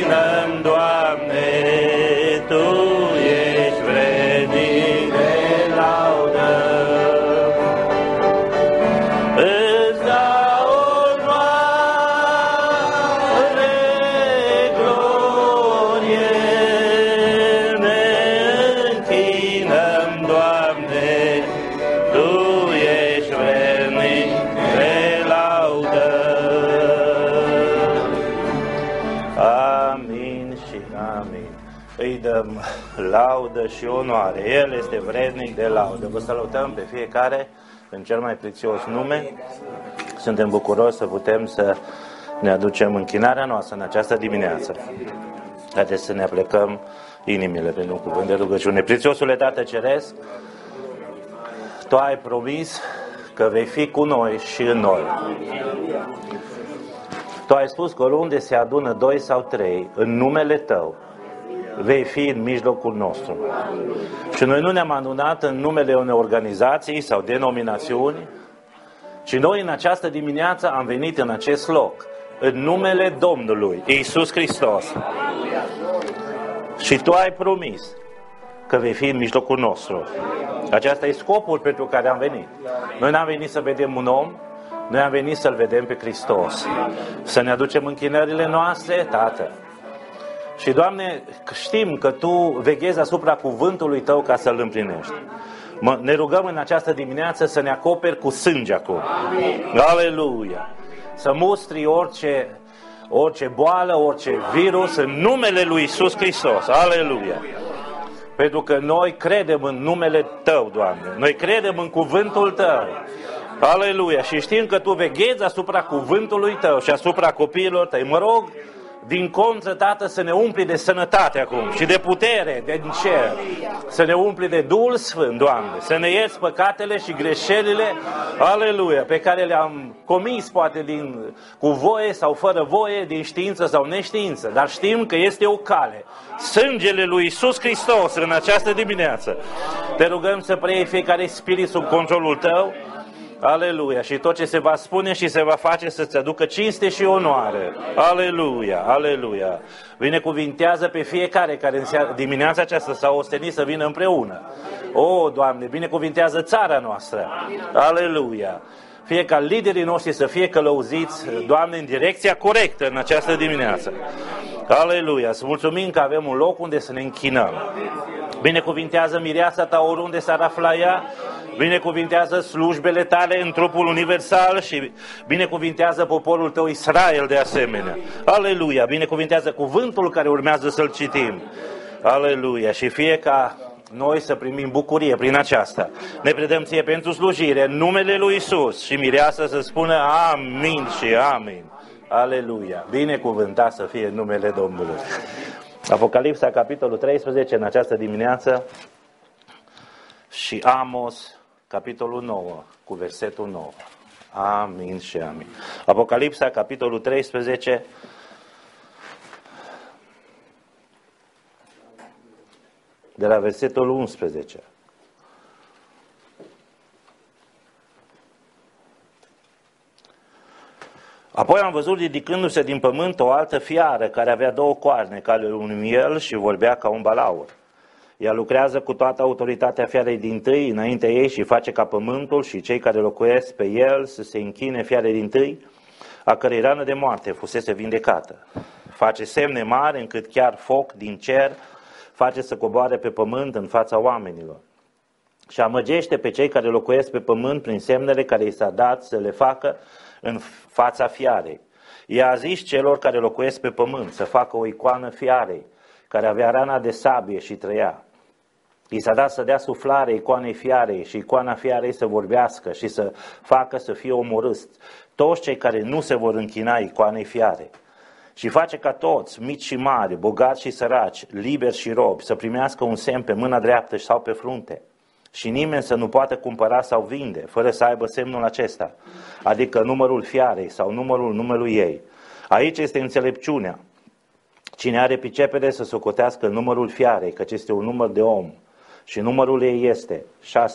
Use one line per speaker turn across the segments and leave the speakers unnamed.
închinăm, Doamne, Tu ești vrednic de laudă. Îți dau onoare, glorie, ne închinăm, Doamne, Tu ești vrednic de laudă. Amin și amin. Îi dăm laudă și onoare. El este vrednic de laudă. Vă salutăm pe fiecare în cel mai prețios nume. Suntem bucuroși să putem să ne aducem închinarea noastră în această dimineață. Haideți să ne aplecăm inimile pentru un cuvânt de rugăciune. Prețiosule Tată Ceresc, Tu ai promis că vei fi cu noi și în noi. Tu ai spus că oriunde se adună 2 sau 3 în numele Tău, vei fi în mijlocul nostru. Și noi nu ne-am adunat în numele unei organizații sau denominațiuni, ci noi în această dimineață am venit în acest loc, în numele Domnului Iisus Hristos. Și Tu ai promis că vei fi în mijlocul nostru. Aceasta e scopul pentru care am venit. Noi n-am venit să vedem un om, noi am venit să-L vedem pe Hristos. Să ne aducem închinările noastre, Tată. Și, Doamne, știm că Tu veghezi asupra cuvântului Tău ca să-L împlinești. Ne rugăm în această dimineață să ne acoperi cu sânge acum. Aleluia! Să mustri orice boală, orice virus în numele lui Iisus Hristos. Aleluia! Pentru că noi credem în numele Tău, Doamne. Noi credem în cuvântul Tău. Aleluia! Și știm că Tu veghezi asupra cuvântului Tău și asupra copiilor Tăi. Mă rog, din contră, Tată, să ne umpli de sănătate acum și de putere din cer. Să ne umpli de Duhul Sfânt, Doamne. Să ne ierți păcatele și greșelile, aleluia, pe care le-am comis, poate cu voie sau fără voie, din știință sau neștiință. Dar știm că este o cale. Sângele lui Iisus Hristos în această dimineață. Te rugăm să preiei fiecare spirit sub controlul Tău. Aleluia! Și tot ce se va spune și se va face să-ți aducă cinste și onoare. Aleluia! Aleluia! Binecuvintează pe fiecare care în dimineața aceasta s-a ostenit să vină împreună. O, Doamne, binecuvintează țara noastră. Aleluia! Fie ca liderii noștri să fie călăuziți, Doamne, în direcția corectă în această dimineață. Aleluia! Să mulțumim că avem un loc unde să ne închinăm. Binecuvintează mireasa Ta oriunde s-ar afla ea. Binecuvintează slujbele Tale în trupul universal și binecuvintează poporul Tău Israel de asemenea. Aleluia! Binecuvintează cuvântul care urmează să-l citim. Aleluia! Și fie ca noi să primim bucurie prin aceasta. Ne predăm Ție pentru slujire în numele lui Iisus și mireasa să spună amin și amin. Aleluia! Binecuvântat să fie numele Domnului. Apocalipsa, capitolul 13, în această dimineață, și Amos, capitolul 9, cu versetul 9. Amin și amin. Apocalipsa, capitolul 13, de la versetul 11. Apoi am văzut ridicându-se din pământ o altă fiară care avea 2 coarne, ca ale unui miel și vorbea ca un balaur. Ea lucrează cu toată autoritatea fiarei dintâi înaintea ei și face ca pământul și cei care locuiesc pe el să se închine fiarei dintâi, a cărei rană de moarte fusese vindecată. Face semne mari încât chiar foc din cer face să coboare pe pământ în fața oamenilor. Și amăgește pe cei care locuiesc pe pământ prin semnele care i s-a dat să le facă în fața fiarei. Ea a zis celor care locuiesc pe pământ să facă o icoană fiarei, care avea rana de sabie și trăia. I s-a dat să dea suflare icoanei fiarei și icoana fiarei să vorbească și să facă să fie omorâți toți cei care nu se vor închina icoanei fiarei. Și face ca toți, mici și mari, bogați și săraci, liberi și robi, să primească un semn pe mâna dreaptă sau pe frunte. Și nimeni să nu poată cumpăra sau vinde, fără să aibă semnul acesta, adică numărul fiarei sau numărul numelui ei. Aici este înțelepciunea. Cine are pricepere să socotească numărul fiarei, căci este un număr de om. Și numărul ei este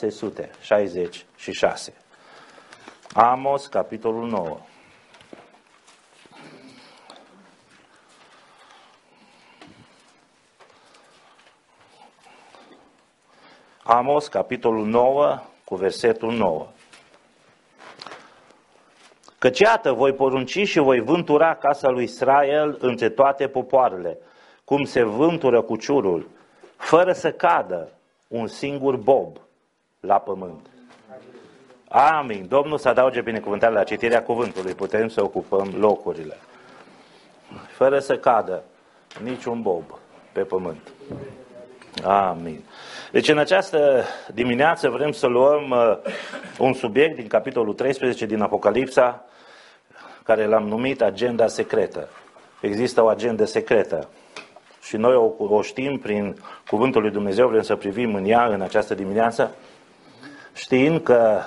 666. Amos, capitolul 9. Amos, capitolul 9, cu versetul 9. Căci iată, voi porunci și voi vântura casa lui Israel între toate popoarele, cum se vântură cuciurul, fără să cadă un singur bob la pământ. Amin. Domnul să adauge binecuvântarea la citirea cuvântului. Putem să ocupăm locurile. Fără să cadă niciun bob pe pământ. Amin. Deci în această dimineață vrem să luăm un subiect din capitolul 13 din Apocalipsa, care l-am numit agenda secretă. Există o agendă secretă și noi o știm prin cuvântul lui Dumnezeu, vrem să privim în ea în această dimineață, știind că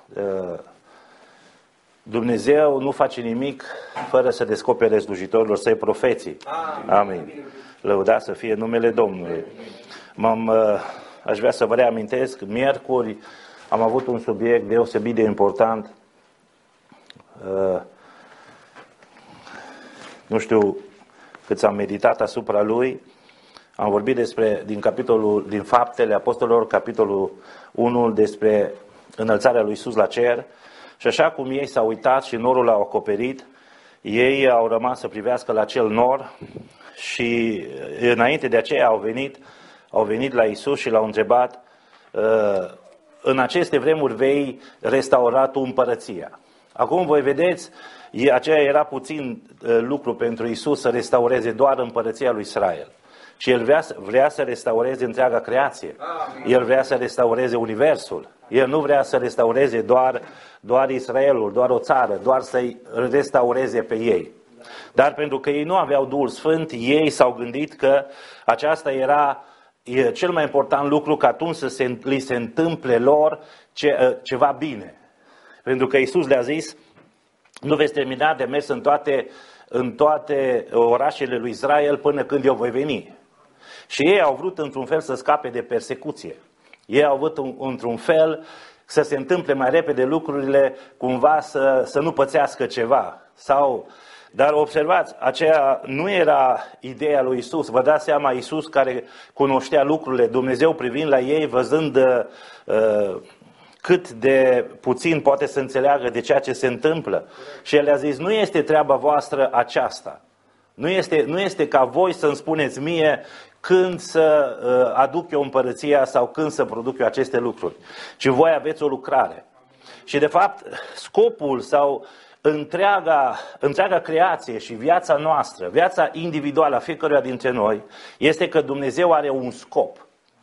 Dumnezeu nu face nimic fără să descopere slujitorilor săi profeții. Amin. Lăudat să fie numele Domnului. Aș vrea să vă reamintesc, miercuri am avut un subiect deosebit de important. Nu știu cât am meditat asupra lui. Am vorbit din Faptele Apostolilor, capitolul 1, despre înălțarea lui Iisus la cer. Și așa cum ei s-au uitat și norul l-au acoperit, ei au rămas să privească la acel nor și înainte de aceea au venit la Iisus și l-au întrebat: în aceste vremuri vei restaura tu împărăția. Acum voi vedeți, aceea era puțin lucru pentru Iisus să restaureze doar împărăția lui Israel. Și El vrea să restaureze întreaga creație. El vrea să restaureze universul. El nu vrea să restaureze doar Israelul, doar o țară, doar să-i restaureze pe ei. Dar pentru că ei nu aveau Duhul Sfânt, ei s-au gândit că aceasta era cel mai important lucru, că atunci li se întâmple lor ceva bine. Pentru că Iisus le-a zis: nu veți termina de mers în toate orașele lui Israel până când eu voi veni. Și ei au vrut într-un fel să scape de persecuție. Ei au vrut într-un fel să se întâmple mai repede lucrurile, cumva să nu pățească ceva. Dar observați, aceea nu era ideea lui Isus. Vă dați seama, Isus care cunoștea lucrurile, Dumnezeu privind la ei, văzând cât de puțin poate să înțeleagă de ceea ce se întâmplă. Și El le-a zis: nu este treaba voastră aceasta. Nu este ca voi să-mi spuneți mie când să aduc eu împărăția sau când să produc eu aceste lucruri. Ci voi aveți o lucrare. Și de fapt, scopul sau întreaga creație și viața noastră, viața individuală a fiecăruia dintre noi, este că Dumnezeu are un scop.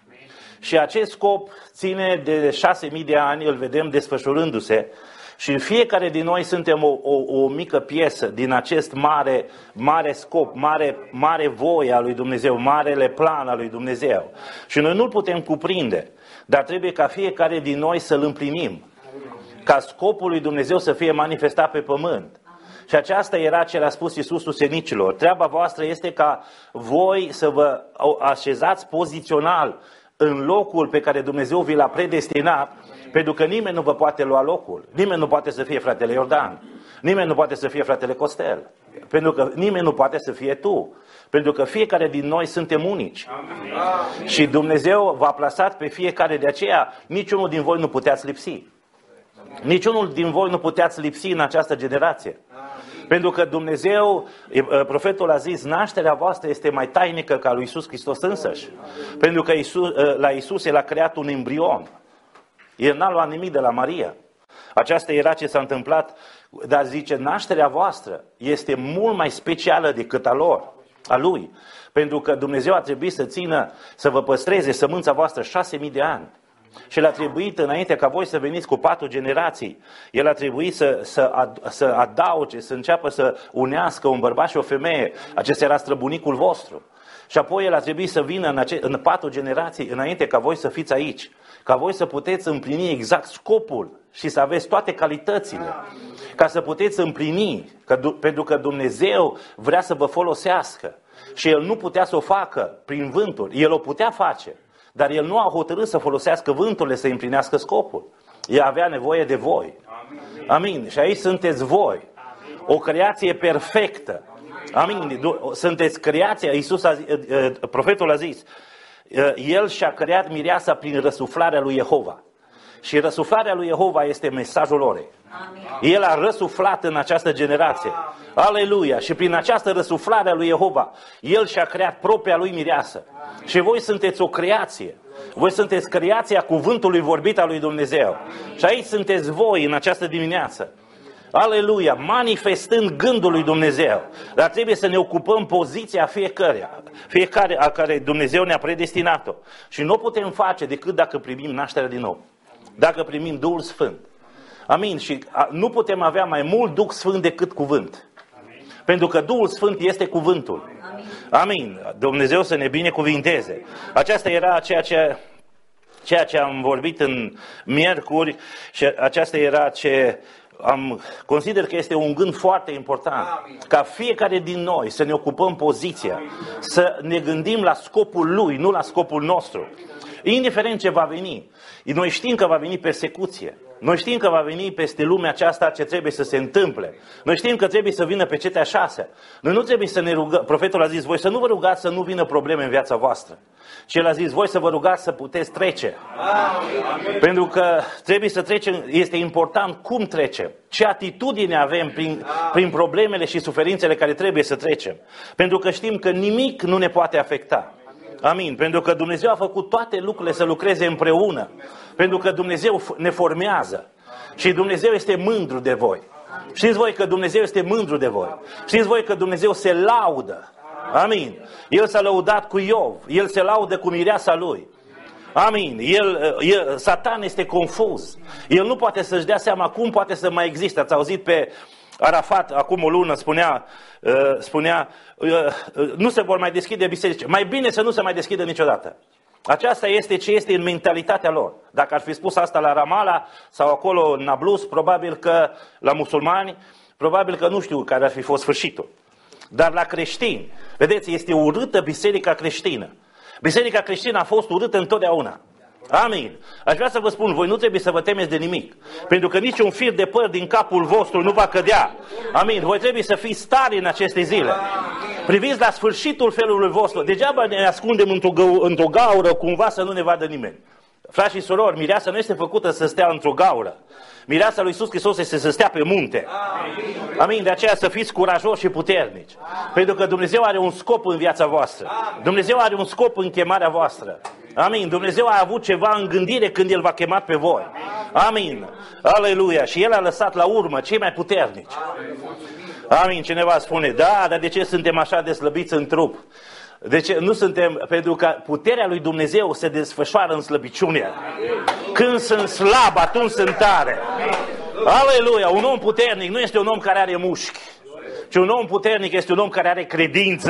Și acest scop ține de 6.000 de ani, îl vedem desfășurându-se, și fiecare din noi suntem o mică piesă din acest mare scop, mare voie a lui Dumnezeu, marele plan al lui Dumnezeu. Și noi nu-l putem cuprinde, dar trebuie ca fiecare din noi să-l împlinim, ca scopul lui Dumnezeu să fie manifestat pe pământ. Și aceasta era ce le-a spus Iisus ucenicilor: treaba voastră este ca voi să vă așezați pozițional în locul pe care Dumnezeu vi l-a predestinat, pentru că nimeni nu vă poate lua locul. Nimeni nu poate să fie fratele Iordan. Nimeni nu poate să fie fratele Costel. Pentru că nimeni nu poate să fie tu. Pentru că fiecare din noi suntem unici. Amin. Și Dumnezeu v-a plasat pe fiecare, de aceea niciunul din voi nu puteați lipsi. Niciunul din voi nu puteați lipsi în această generație. Pentru că Dumnezeu, profetul a zis: nașterea voastră este mai tainică ca lui Iisus Hristos însăși. Pentru că la Iisus El a creat un embrion. El n-a luat nimic de la Maria. Aceasta era ce s-a întâmplat. Dar zice, nașterea voastră este mult mai specială decât a lui. Pentru că Dumnezeu a trebuit să vă păstreze sămânța voastră 6.000 de ani. Și El a trebuit, înainte ca voi să veniți cu 4 generații, El a trebuit să adauge, să înceapă să unească un bărbat și o femeie. Acesta era străbunicul vostru. Și apoi El a trebuit să vină în 4 generații înainte ca voi să fiți aici. Ca voi să puteți împlini exact scopul și să aveți toate calitățile. Ca să puteți împlini, pentru că Dumnezeu vrea să vă folosească. Și El nu putea să o facă prin vânturi. El o putea face. Dar El nu a hotărât să folosească vânturile să împlinească scopul. El avea nevoie de voi. Amin. Și aici sunteți voi. O creație perfectă. Amin. Sunteți creația. Profetul a zis: El și-a creat mireasa prin răsuflarea lui Jehova. Și răsuflarea lui Jehova este mesajul orei. El a răsuflat în această generație. Aleluia! Și prin această răsuflare a lui Jehova, El și-a creat propria lui mireasă. Și voi sunteți o creație. Voi sunteți creația cuvântului vorbit al lui Dumnezeu. Și aici sunteți voi în această dimineață. Aleluia! Manifestând gândul lui Dumnezeu. Dar trebuie să ne ocupăm poziția fiecare a care Dumnezeu ne-a predestinat-o. Și nu o putem face decât dacă primim nașterea din nou. Dacă primim Duhul Sfânt. Amin. Și nu putem avea mai mult Duh Sfânt decât cuvânt. Pentru că Duhul Sfânt este cuvântul. Amin. Dumnezeu să ne binecuvinteze. Aceasta era ceea ce am vorbit în miercuri și aceasta era ce consider că este un gând foarte important. Ca fiecare din noi să ne ocupăm poziția, să ne gândim la scopul Lui, nu la scopul nostru. Indiferent ce va veni, noi știm că va veni persecuție. Noi știm că va veni peste lumea aceasta ce trebuie să se întâmple. Noi știm că trebuie să vină pe cetea 6. Noi nu trebuie să ne rugăm. Profetul a zis, voi să nu vă rugați să nu vină probleme în viața voastră. Și el a zis, voi să vă rugați să puteți trece. Pentru că trebuie să trecem, este important cum trecem. Ce atitudine avem prin problemele și suferințele care trebuie să trecem. Pentru că știm că nimic nu ne poate afecta. Amin. Pentru că Dumnezeu a făcut toate lucrurile să lucreze împreună. Pentru că Dumnezeu ne formează. Și Dumnezeu este mândru de voi. Știți voi că Dumnezeu este mândru de voi. Știți voi că Dumnezeu se laudă. Amin. El s-a lăudat cu Iov. El se laudă cu mireasa lui. Amin. Satan este confuz. El nu poate să-și dea seama cum poate să mai existe. Ați auzit pe Arafat, acum o lună, spunea nu se vor mai deschide biserici. Mai bine să nu se mai deschidă niciodată. Aceasta este ce este în mentalitatea lor. Dacă ar fi spus asta la Ramallah sau acolo în Nablus, probabil că la musulmani, probabil că nu știu care ar fi fost sfârșitul. Dar la creștini, vedeți, este urâtă biserica creștină. Biserica creștină a fost urâtă întotdeauna. Amin. Aș vrea să vă spun, voi nu trebuie să vă temeți de nimic. Pentru că niciun fir de păr din capul vostru nu va cădea. Amin. Voi trebuie să fiți tari în aceste zile. Priviți la sfârșitul felului vostru. Degeaba ne ascundem într-o gaură cumva să nu ne vadă nimeni. Frați și surori, mireasa nu este făcută să stea într-o gaură. Mireasa lui Iisus Hristos este să stea pe munte. Amin. De aceea să fiți curajoși și puternici. Pentru că Dumnezeu are un scop în viața voastră. Dumnezeu are un scop în chemarea voastră. Amin. Dumnezeu a avut ceva în gândire când El v-a chemat pe voi. Amin. Aleluia. Și El a lăsat la urmă cei mai puternici. Amin. Cineva spune, da, dar de ce suntem așa de slăbiți în trup? De ce? Nu suntem, pentru că puterea lui Dumnezeu se desfășoară în slăbiciune. Când sunt slab, atunci sunt tare. Aleluia. Un om puternic nu este un om care are mușchi, ci un om puternic este un om care are credință.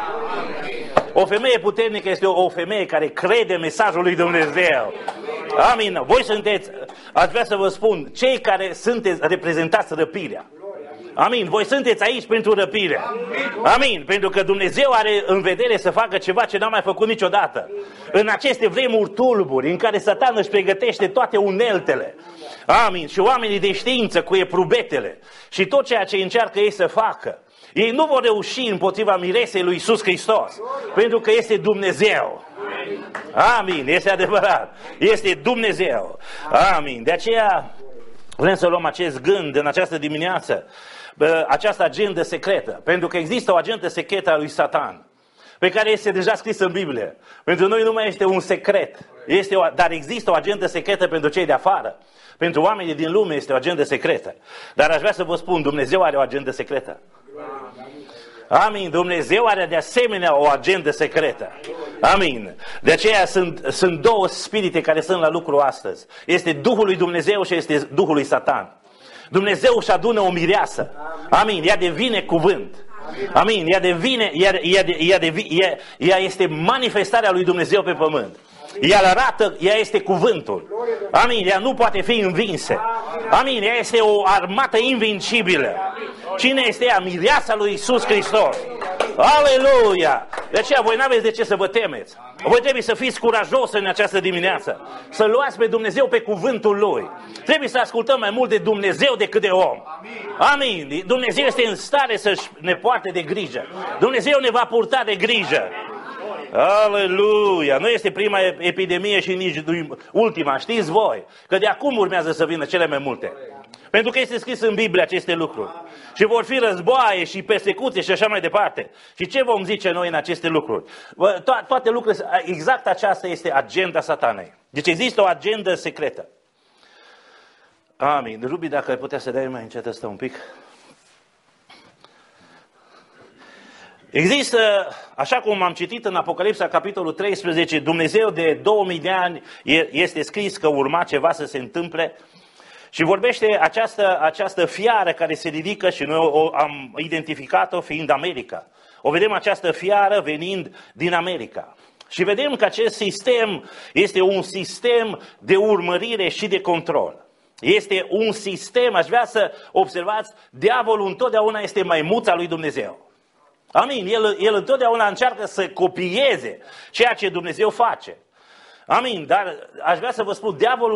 O femeie puternică este o femeie care crede mesajul lui Dumnezeu. Amin. Voi sunteți, aș vrea să vă spun, cei care sunteți reprezentați răpirea. Amin. Voi sunteți aici pentru răpire. Amin. Pentru că Dumnezeu are în vedere să facă ceva ce n-a mai făcut niciodată. În aceste vremuri tulburi în care Satan își pregătește toate uneltele. Amin. Și oamenii de știință cu eprubetele și tot ceea ce încearcă ei să facă. Ei nu vor reuși împotriva miresei lui Iisus Hristos. Pentru că este Dumnezeu. Amin. Este adevărat. Este Dumnezeu. Amin. De aceea vrem să luăm acest gând în această dimineață. Această agendă secretă. Pentru că există o agendă secretă a lui Satan. Pe care este deja scris în Biblie. Pentru noi nu mai este un secret. Dar există o agendă secretă pentru cei de afară. Pentru oamenii din lume este o agendă secretă. Dar aș vrea să vă spun, Dumnezeu are o agendă secretă. Amin. Dumnezeu are de asemenea o agendă secretă. Amin. De aceea sunt două spirite care sunt la lucru astăzi. Este Duhul lui Dumnezeu și este Duhul lui Satan. Dumnezeu își adună o mireasă. Amin. Ea devine cuvânt. Amin. Ea este manifestarea lui Dumnezeu pe pământ. Ea arată, ea este cuvântul. Amin. Ea nu poate fi învinsă. Amin. Ea este o armată invincibilă. Cine este ea? Mireasa lui Iisus Hristos. Aleluia! De aceea voi n-aveți de ce să vă temeți. Voi trebuie să fiți curajos în această dimineață. Să luați pe Dumnezeu pe cuvântul Lui. Trebuie să ascultăm mai mult de Dumnezeu decât de om. Amin. Dumnezeu este în stare să ne poarte de grijă. Dumnezeu ne va purta de grijă. Aleluia! Nu este prima epidemie și nici ultima, știți voi, că de acum urmează să vină cele mai multe. Pentru că este scris în Biblie aceste lucruri. Și vor fi războaie și persecuții și așa mai departe. Și ce vom zice noi în aceste lucruri? Toate lucrurile, exact aceasta este agenda Satanei. Deci există o agendă secretă. Amin. Rubi, dacă ai putea să dai mai încet ăsta un pic. Există, așa cum am citit în Apocalipsa, capitolul 13, Dumnezeu de 2000 de ani este scris că urma ceva să se întâmple și vorbește această fiară care se ridică și noi am identificat-o fiind America. O vedem această fiară venind din America. Și vedem că acest sistem este un sistem de urmărire și de control. Este un sistem, aș vrea să observați, diavolul întotdeauna este maimuța lui Dumnezeu. Amin. El întotdeauna încearcă să copieze ceea ce Dumnezeu face. Amin. Dar aș vrea să vă spun, diavolul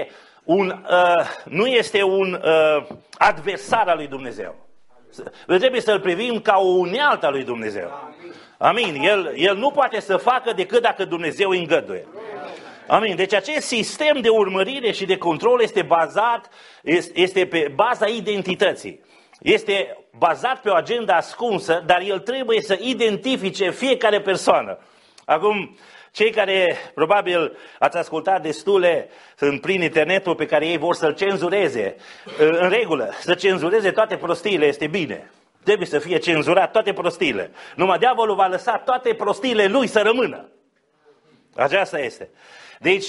nu este un adversar al lui Dumnezeu. Trebuie să-l privim ca o unealtă a lui Dumnezeu. Amin. El nu poate să facă decât dacă Dumnezeu îi îngăduie. Amin. Deci acest sistem de urmărire și de control este pe baza identității. Este bazat pe o agendă ascunsă, dar el trebuie să identifice fiecare persoană. Acum, cei care probabil ați ascultat destule prin internetul pe care ei vor să-l cenzureze, în regulă, să cenzureze toate prostiile este bine. Trebuie să fie cenzurat toate prostiile. Numai diavolul va lăsa toate prostiile lui să rămână. Aceasta este. Deci,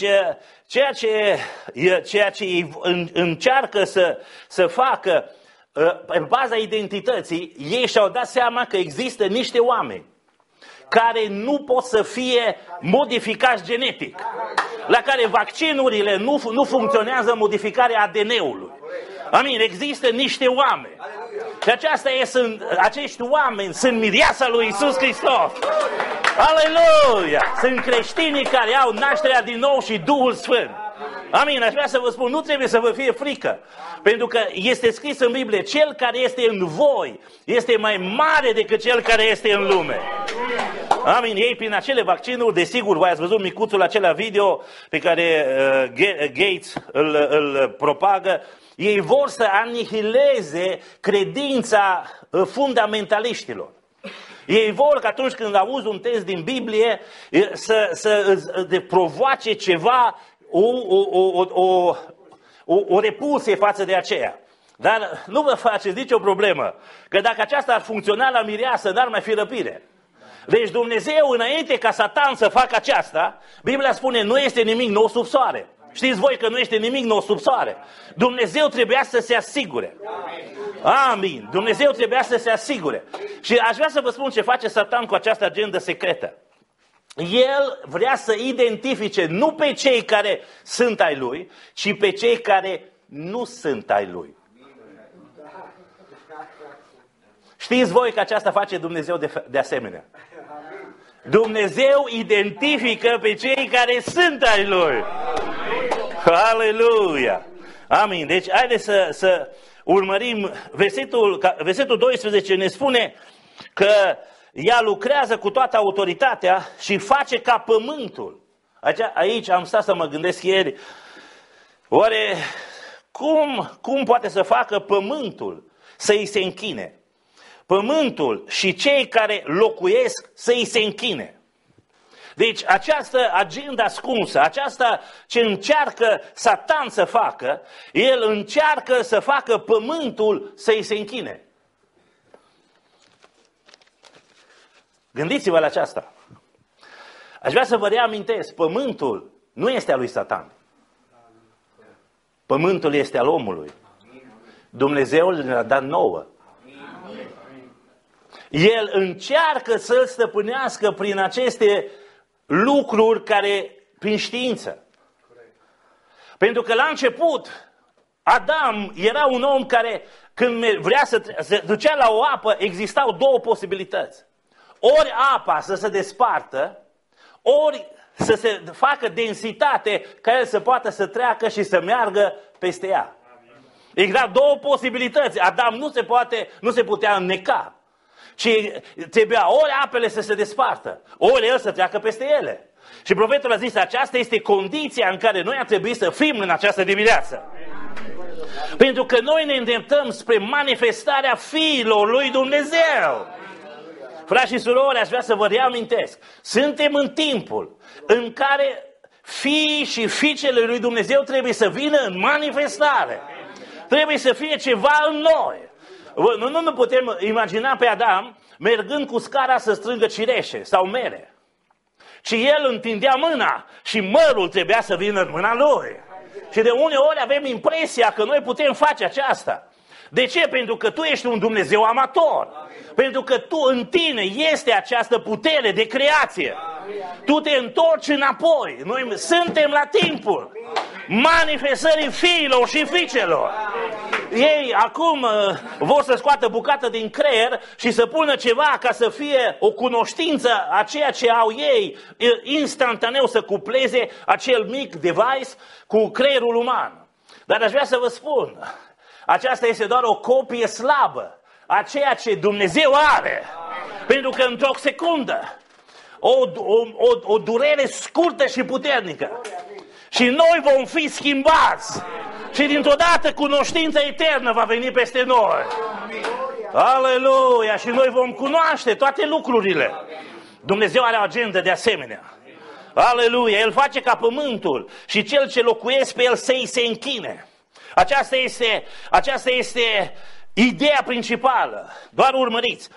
ceea ce încearcă să facă în baza identității, ei și-au dat seama că există niște oameni care nu pot să fie modificați genetic, la care vaccinurile nu funcționează modificarea ADN-ului. Amin, există niște oameni. Și acești oameni sunt mireasa lui Iisus Hristos. Aleluia! Sunt creștinii care au nașterea din nou și Duhul Sfânt. Amin, aș vrea să vă spun, nu trebuie să vă fie frică. Pentru că este scris în Biblie, cel care este în voi este mai mare decât cel care este în lume. Amin, ei prin acele vaccinuri, desigur, voi ați văzut micuțul acela video pe care Gates îl propagă, ei vor să anihileze credința fundamentaliștior. Ei vor că atunci când auzi un text din Biblie să provoace ceva, o repulsie față de aceea. Dar nu vă faceți nicio problemă, că dacă aceasta ar funcționa la mireasă, n-ar mai fi răpire. Deci Dumnezeu, înainte ca Satan să facă aceasta, Biblia spune, nu este nimic nou sub soare. Știți voi că nu este nimic nou sub soare. Dumnezeu trebuia să se asigure. Amin. Dumnezeu trebuia să se asigure. Și aș vrea să vă spun ce face Satan cu această agendă secretă. El vrea să identifice nu pe cei care sunt ai lui, ci pe cei care nu sunt ai lui. Știți voi că aceasta face Dumnezeu de asemenea. Dumnezeu identifică pe cei care sunt ai lui. Aleluia! Amin. Deci haideți să urmărim versetul 12 ne spune că ea lucrează cu toată autoritatea și face ca pământul. Aici am stat să mă gândesc ieri, oare cum poate să facă pământul să îi se închine? Pământul și cei care locuiesc să îi se închine. Deci această agendă ascunsă, aceasta ce încearcă Satan să facă, el încearcă să facă pământul să îi se închine. Gândiți-vă la aceasta. Aș vrea să vă reamintesc, pământul nu este al lui Satan. Pământul este al omului. Dumnezeu ne-a dat nouă. El încearcă să-l stăpânească prin aceste lucruri prin știință. Pentru că la început, Adam era un om care, când vrea să se ducea la o apă, existau două posibilități. Ori apa să se despartă, ori să se facă densitate ca el să poată să treacă și să meargă peste ea. Existau două posibilități. Adam nu se putea înneca. ci trebuia ori apele să se despartă, ori el să treacă peste ele. Și profetul a zis, aceasta este condiția în care noi ar trebui să fim în această dimineață. Pentru că noi ne îndreptăm spre manifestarea fiilor lui Dumnezeu. Frați și surori, aș vrea să vă reamintesc, suntem în timpul în care fiii și fiicele lui Dumnezeu trebuie să vină în manifestare. Trebuie să fie ceva în noi. Nu putem imagina pe Adam mergând cu scara să strângă cireșe sau mere. Ci el întindea mâna și mărul trebuia să vină în mâna lui. Și de uneori avem impresia că noi putem face aceasta. De ce? Pentru că tu ești un Dumnezeu amator. Pentru că tu în tine este această putere de creație. Tu te întorci înapoi. Noi suntem la timpul manifestării fiilor și fiicelor. Ei acum vor să scoată bucată din creier și să pună ceva ca să fie o cunoștință a ceea ce au ei, instantaneu să cupleze acel mic device cu creierul uman. Dar aș vrea să vă spun, aceasta este doar o copie slabă a ceea ce Dumnezeu are. Pentru că într-o secundă, o durere scurtă și puternică, și noi vom fi schimbați. Și dintr-o dată cunoștința eternă va veni peste noi. Aleluia! Și noi vom cunoaște toate lucrurile. Dumnezeu are o agendă de asemenea. Aleluia! El face ca pământul și cel ce locuiesc pe el să-i se închine. Aceasta este ideea principală. Doar urmăriți.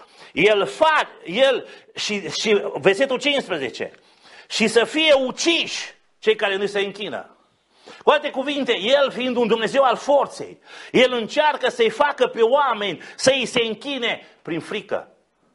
Și versetul 15. Și să fie uciși cei care nu se închină. Cu alte cuvinte, el fiind un Dumnezeu al forței, el încearcă să-i facă pe oameni să-i se închine prin frică.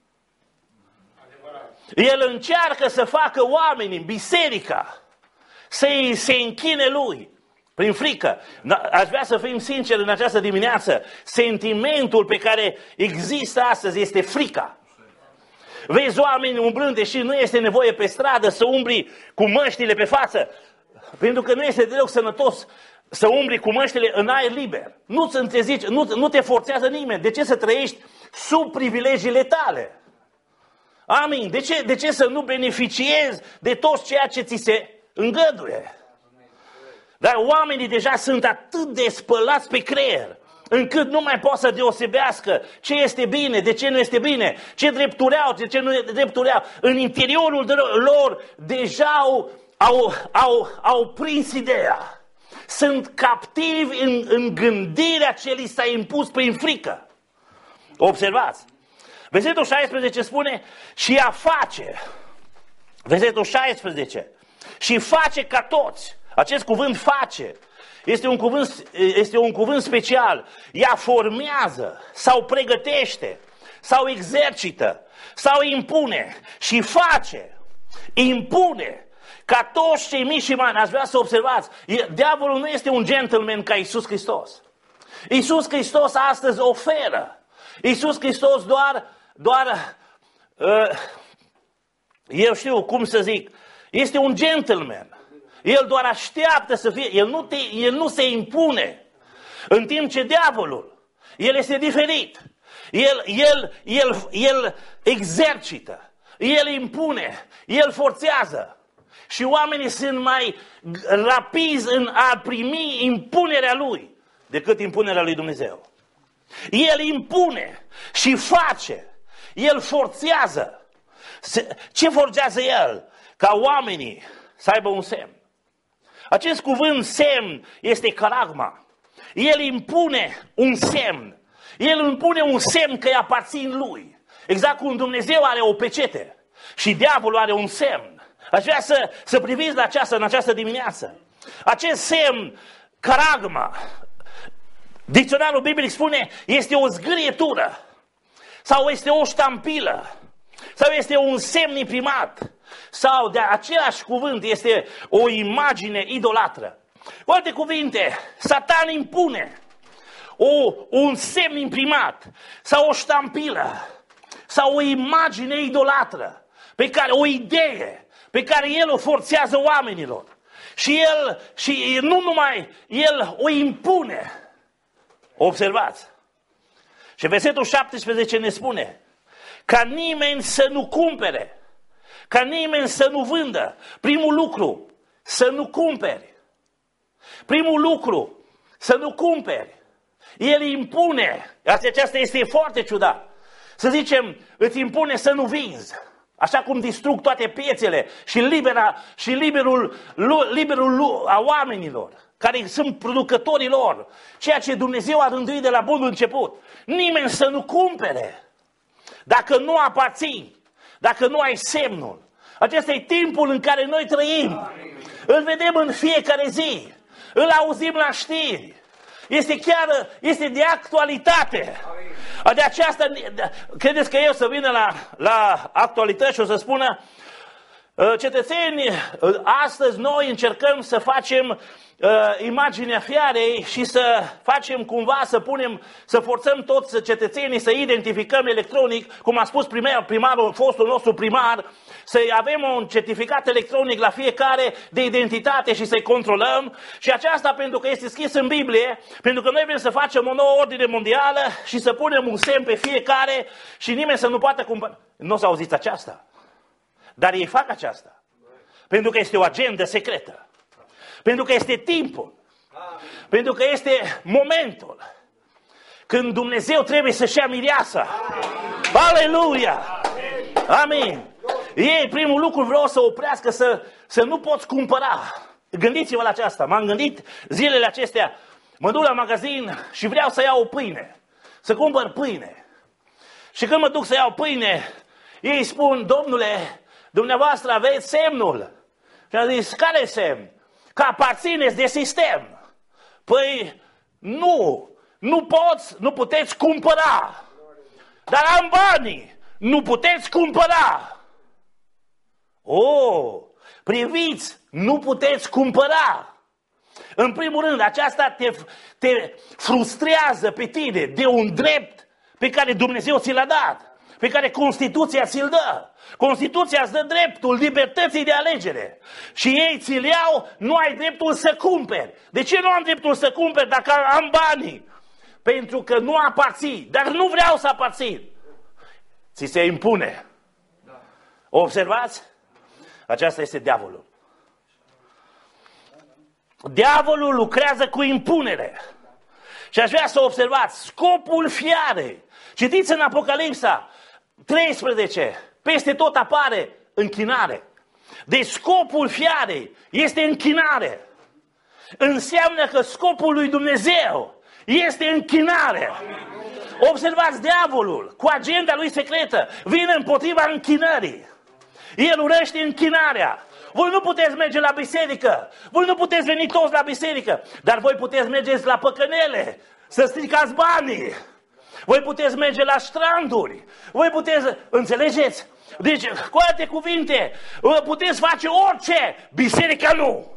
El încearcă să facă oamenii, biserica, să-i se închine lui prin frică. Aș vrea să fim sinceri în această dimineață. Sentimentul pe care există astăzi este frica. Vezi oameni umblând, deși nu este nevoie pe stradă să umbli cu măștile pe față, pentru că nu este deloc sănătos să umbli cu măștile în aer liber. Nu-ți întrezici, nu te forțează nimeni. De ce să trăiești sub privilegiile tale? Amin. De ce să nu beneficiezi de tot ceea ce ți se îngăduie? Dar oamenii deja sunt atât de spălați pe creier, încât nu mai pot să deosebească ce este bine, de ce nu este bine, ce drepturi au, de ce nu e drepturi au. În interiorul lor deja au prins ideea. Sunt captivi în gândirea ce li s-a impus prin frică. Observați. Versetul 16 spune și a face. Versetul 16. Și face ca toți. Acest cuvânt face este un cuvânt special. Ea formează sau pregătește sau exercită sau impune și face, impune ca toți cei mici și mari. Aș vrea să observați, diavolul nu este un gentleman ca Iisus Hristos. Iisus Hristos astăzi oferă. Iisus Hristos eu știu cum să zic, este un gentleman. El doar așteaptă să fie, el nu se impune. În timp ce diavolul, el este diferit. El exercită, el impune, el forțează. Și oamenii sunt mai rapizi în a primi impunerea lui decât impunerea lui Dumnezeu. El impune și face, el forțează. Ce forțează el? Ca oamenii să aibă un semn. Acest cuvânt semn este caragma. El impune un semn. El impune un semn că îi aparțin lui. Exact cum Dumnezeu are o pecete și diavolul are un semn. Aș vrea să priviți la aceasta în această dimineață. Acest semn, caragma, dicționarul biblic spune, este o zgârietură sau este o ștampilă sau este un semn imprimat. Sau de același cuvânt este o imagine idolatră. Cu alte cuvinte, Satan impune un semn imprimat sau o ștampilă sau o imagine idolatră, o idee pe care el o forțează oamenilor. Și nu numai el o impune. Observați. Și versetul 17 ne spune ca nimeni să nu cumpere, ca nimeni să nu vândă. Primul lucru, să nu cumperi. Primul lucru, să nu cumperi. El impune, aceasta este foarte ciudat. Să zicem, îți impune să nu vinzi. Așa cum distrug toate piețele și liberul a oamenilor, care sunt producătorii lor, ceea ce Dumnezeu a rânduit de la bun început. Nimeni să nu cumpere dacă nu aparții, dacă nu ai semnul. Acesta e timpul în care noi trăim. Îl vedem în fiecare zi, îl auzim la știri. Este de actualitate. De aceasta, credeți că eu să vină la actualități și o să spună cetățeni, astăzi noi încercăm să facem imaginea fiarei și să facem cumva, să forțăm toți cetățenii să identificăm electronic, cum a spus primarul, fostul nostru primar, să avem un certificat electronic la fiecare de identitate și să-i controlăm. Și aceasta pentru că este scris în Biblie, pentru că noi vrem să facem o nouă ordine mondială și să punem un semn pe fiecare și nimeni să nu poată cumpăra. Nu o să auziți aceasta. Dar ei fac aceasta. Pentru că este o agendă secretă. Pentru că este timpul. Pentru că este momentul când Dumnezeu trebuie să-și ia mireasa. Aleluia! Amin! Ei, primul lucru vreau să oprească, să nu poți cumpăra. Gândiți-vă la aceasta. M-am gândit zilele acestea. Mă duc la magazin și vreau să iau o pâine. Să cumpăr pâine. Și când mă duc să iau pâine, ei spun, domnule, dumneavoastră aveți semnul. Și am zis, care semn? Că aparțineți de sistem. Păi, nu puteți cumpăra. Dar am banii, nu puteți cumpăra. Priviți, nu puteți cumpăra. În primul rând, aceasta te frustrează pe tine de un drept pe care Dumnezeu ți l-a dat, pe care Constituția ți-l dă. Constituția îți dă dreptul libertății de alegere. Și ei ți-l iau, nu ai dreptul să cumperi. De ce nu am dreptul să cumperi dacă am banii? Pentru că nu aparții, dar nu vreau să aparțin. Ți se impune. Observați? Aceasta este diavolul. Diavolul lucrează cu impunere. Și aș vrea să observați scopul fiarei. Citiți în Apocalipsa 13, peste tot apare închinare. Deci scopul fiarei este închinare. Înseamnă că scopul lui Dumnezeu este închinare. Observați, diavolul cu agenda lui secretă vine împotriva închinării. El urăște închinarea. Voi nu puteți merge la biserică. Voi nu puteți veni toți la biserică. Dar voi puteți mergeți la păcănele, să stricați banii. Voi puteți merge la stranduri. Voi puteți, înțelegeți? Deci, cu alte cuvinte, puteți face orice. Biserica nu.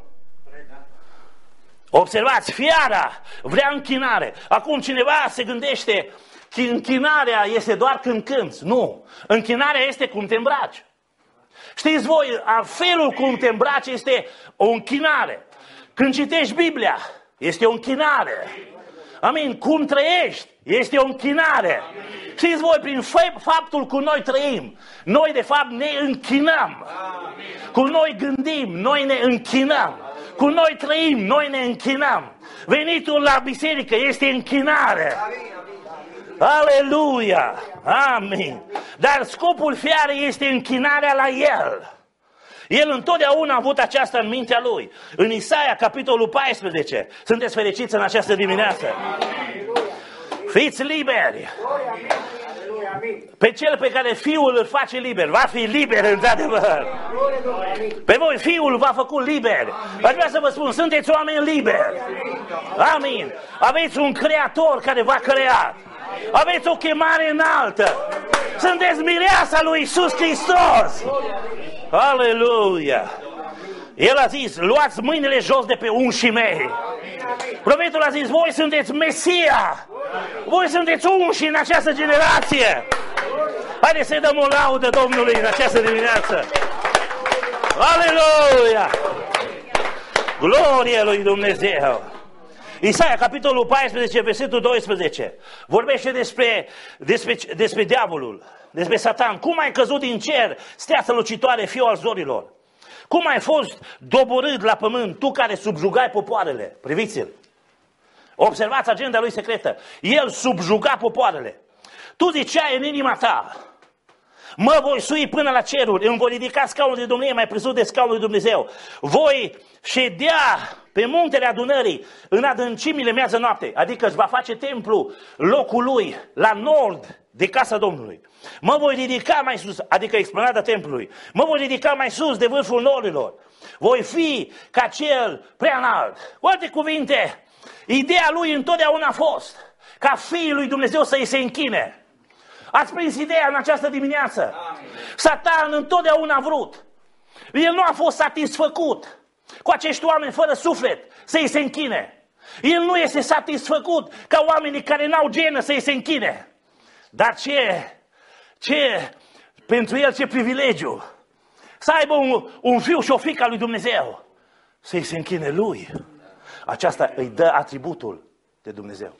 Observați, fiara vrea închinare. Acum cineva se gândește că închinarea este doar când cânți. Nu. Închinarea este cum te îmbraci. Știți voi, felul cum te îmbraci este o închinare. Când citești Biblia, este o închinare. Amin. Cum trăiești, este o închinare. Știți voi, prin faptul cum noi trăim, noi de fapt ne închinăm. Cum noi gândim, noi ne închinăm. Cum noi trăim, noi ne închinăm. Venitul la biserică este închinare. Aleluia! Amin! Dar scopul fiarei este închinarea la El. El întotdeauna a avut aceasta în mintea lui. În Isaia, capitolul 14. Sunteți fericiți în această dimineață? Fiți liberi! Pe cel pe care Fiul îl face liber, va fi liber într-adevăr. Pe voi Fiul v-a făcut liber. Aș vrea să vă spun, sunteți oameni liberi. Amin. Aveți un Creator care v-a creat. Aveți o chemare înaltă. Sunteți mireasa lui Iisus Hristos. Aleluia. El a zis, luați mâinile jos de pe unșii mei. Profetul a zis, voi sunteți Mesia. Voi sunteți unși în această generație. Haideți să-i dăm o laudă Domnului în această dimineață. Aleluia! Glorie lui Dumnezeu! Isaia, capitolul 14, versetul 12, vorbește despre diavolul, despre Satan. Cum ai căzut din cer, stea strălucitoare, fiu al zorilor? Cum ai fost doborât la pământ, tu care subjugai popoarele? Priviți-l. Observați agenda lui secretă. El subjuga popoarele. Tu ziceai în inima ta, mă voi sui până la ceruri, îmi voi ridica scaunul de domnie mai presus de scaunul lui Dumnezeu. Voi ședea pe muntele adunării în adâncimile miază noapte, adică își va face templu locul lui la nord de casa Domnului. Mă voi ridica mai sus, adică explanada templului. Mă voi ridica mai sus de vârful norilor. Voi fi ca cel prea înalt. Cu alte cuvinte, ideea lui întotdeauna a fost ca fiii lui Dumnezeu să îi se închine. Ați prins ideea în această dimineață? Satan întotdeauna a vrut. El nu a fost satisfăcut cu acești oameni fără suflet să îi se închine. El nu este satisfăcut ca oamenii care n-au genă să îi se închine. Dar pentru el ce privilegiu să aibă un fiu și o fiică a lui Dumnezeu să-i se închine lui. Aceasta îi dă atributul de Dumnezeu.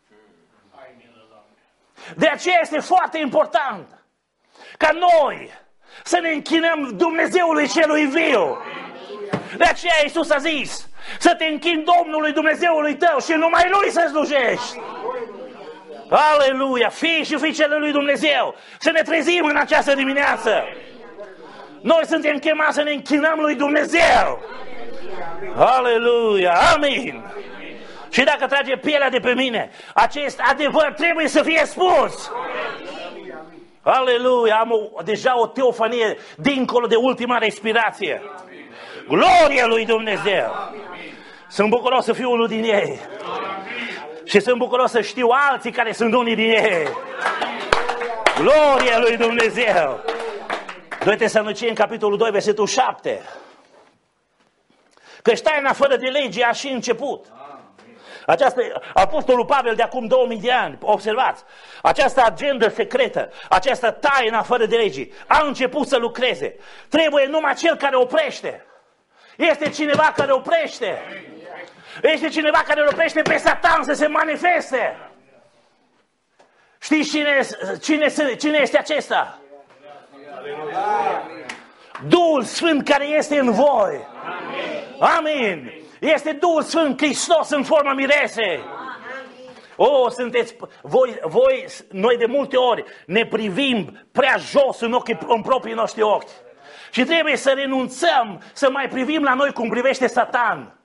De aceea este foarte important ca noi să ne închinăm Dumnezeului celui viu. De aceea Iisus a zis să te închini Domnului Dumnezeului tău și numai Lui să slujești. Aleluia! Fii și fiicele lui Dumnezeu, să ne trezim în această dimineață. Noi suntem chemați să ne închinăm lui Dumnezeu. Aleluia! Amin! Și dacă trage pielea de pe mine, acest adevăr trebuie să fie spus. Aleluia! Am deja o teofanie dincolo de ultima respirație. Gloria lui Dumnezeu! Sunt bucuros să fiu unul din ei. Și sunt bucuros să știu alții care sunt unii din ei. Gloria lui Dumnezeu! 2 Tesaloniceni, capitolul 2, versetul 7. Căci taina fără de lege a și început. Apostolul Pavel de acum 2000 de ani, observați, această agendă secretă, această taină fără de lege a început să lucreze. Trebuie numai cel care oprește. Este cineva care oprește. Este cineva care îl oprește pe Satan să se manifeste. Știți cine este acesta? Duhul Sfânt care este în voi. Amin. Este Duhul Sfânt, Hristos în forma miresei. Sunteți noi de multe ori ne privim prea jos în proprii noștri ochi. Și trebuie să renunțăm să mai privim la noi cum privește Satan.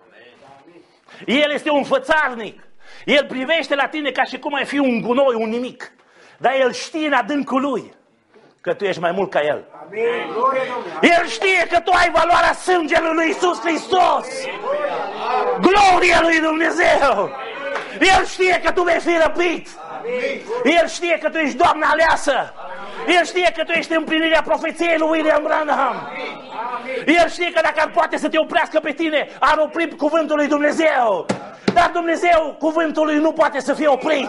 El este un fățarnic. El privește la tine ca și cum ai fi un gunoi, un nimic. Dar el știe în adâncul lui că tu ești mai mult ca el. El știe că tu ai valoarea sângelui lui Iisus Hristos. Gloria lui Dumnezeu! El știe că tu vei fi răpit. El știe că tu ești Doamna aleasă. El știe că tu ești împlinirea profeției lui William Branham. El știe că dacă ar poate să te oprească pe tine, ar opri cuvântul lui Dumnezeu. Dar Dumnezeu, cuvântul lui nu poate să fie oprit.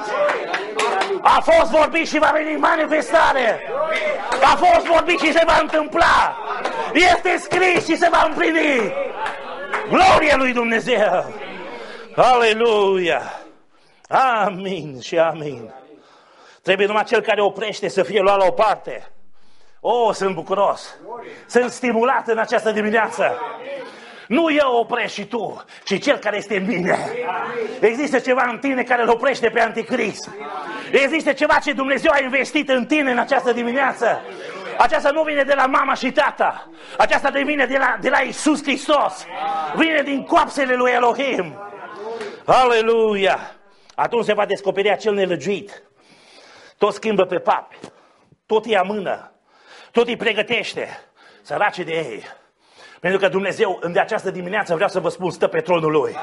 A fost vorbit și va veni manifestare. A fost vorbit și se va întâmpla. Este scris și se va împlini. Gloria lui Dumnezeu. Aleluia. Amin și amin. Trebuie numai cel care oprește să fie luat la o parte. Sunt bucuros. Sunt stimulat în această dimineață. Nu eu opresc și tu, ci cel care este în mine. Există ceva în tine care îl oprește pe Anticrist. Există ceva ce Dumnezeu a investit în tine în această dimineață. Aceasta nu vine de la mama și tata. Aceasta vine de la Iisus Hristos. Vine din coapsele lui Elohim. Aleluia! Atunci se va descoperi acel nelăgiuit. Tot schimbă pe papi. Tot îi amână. Tot îi pregătește. Săraci de ei. Pentru că Dumnezeu, în această dimineață, vreau să vă spun, stă pe tronul Lui.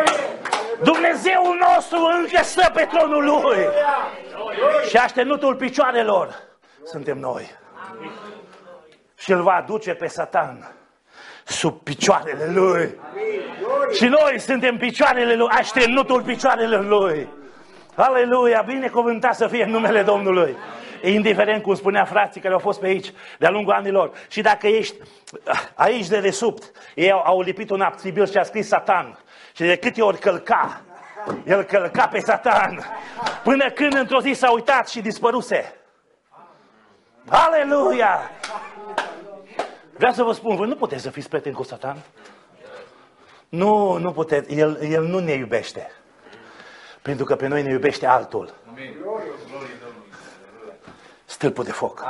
Dumnezeul nostru încă stă pe tronul Lui. Și așternutul picioarelor suntem noi. Și îl va aduce pe Satan sub picioarele Lui. Și noi suntem picioarele Lui, așternutul picioarelor Lui. Aleluia, binecuvântat să fie în numele Domnului. Indiferent cum spunea frații care au fost pe aici de-a lungul anilor. Și dacă ești aici de desubt, ei au lipit un abțibil și a scris Satan. Și de câte ori călca El călca pe Satan. Până când într-o zi s-a uitat și dispăruse. Aleluia! Vreau să vă spun, voi nu puteți să fiți prieteni cu Satan? Nu puteți. El nu ne iubește. Pentru că pe noi ne iubește altul. Stâlpul de foc.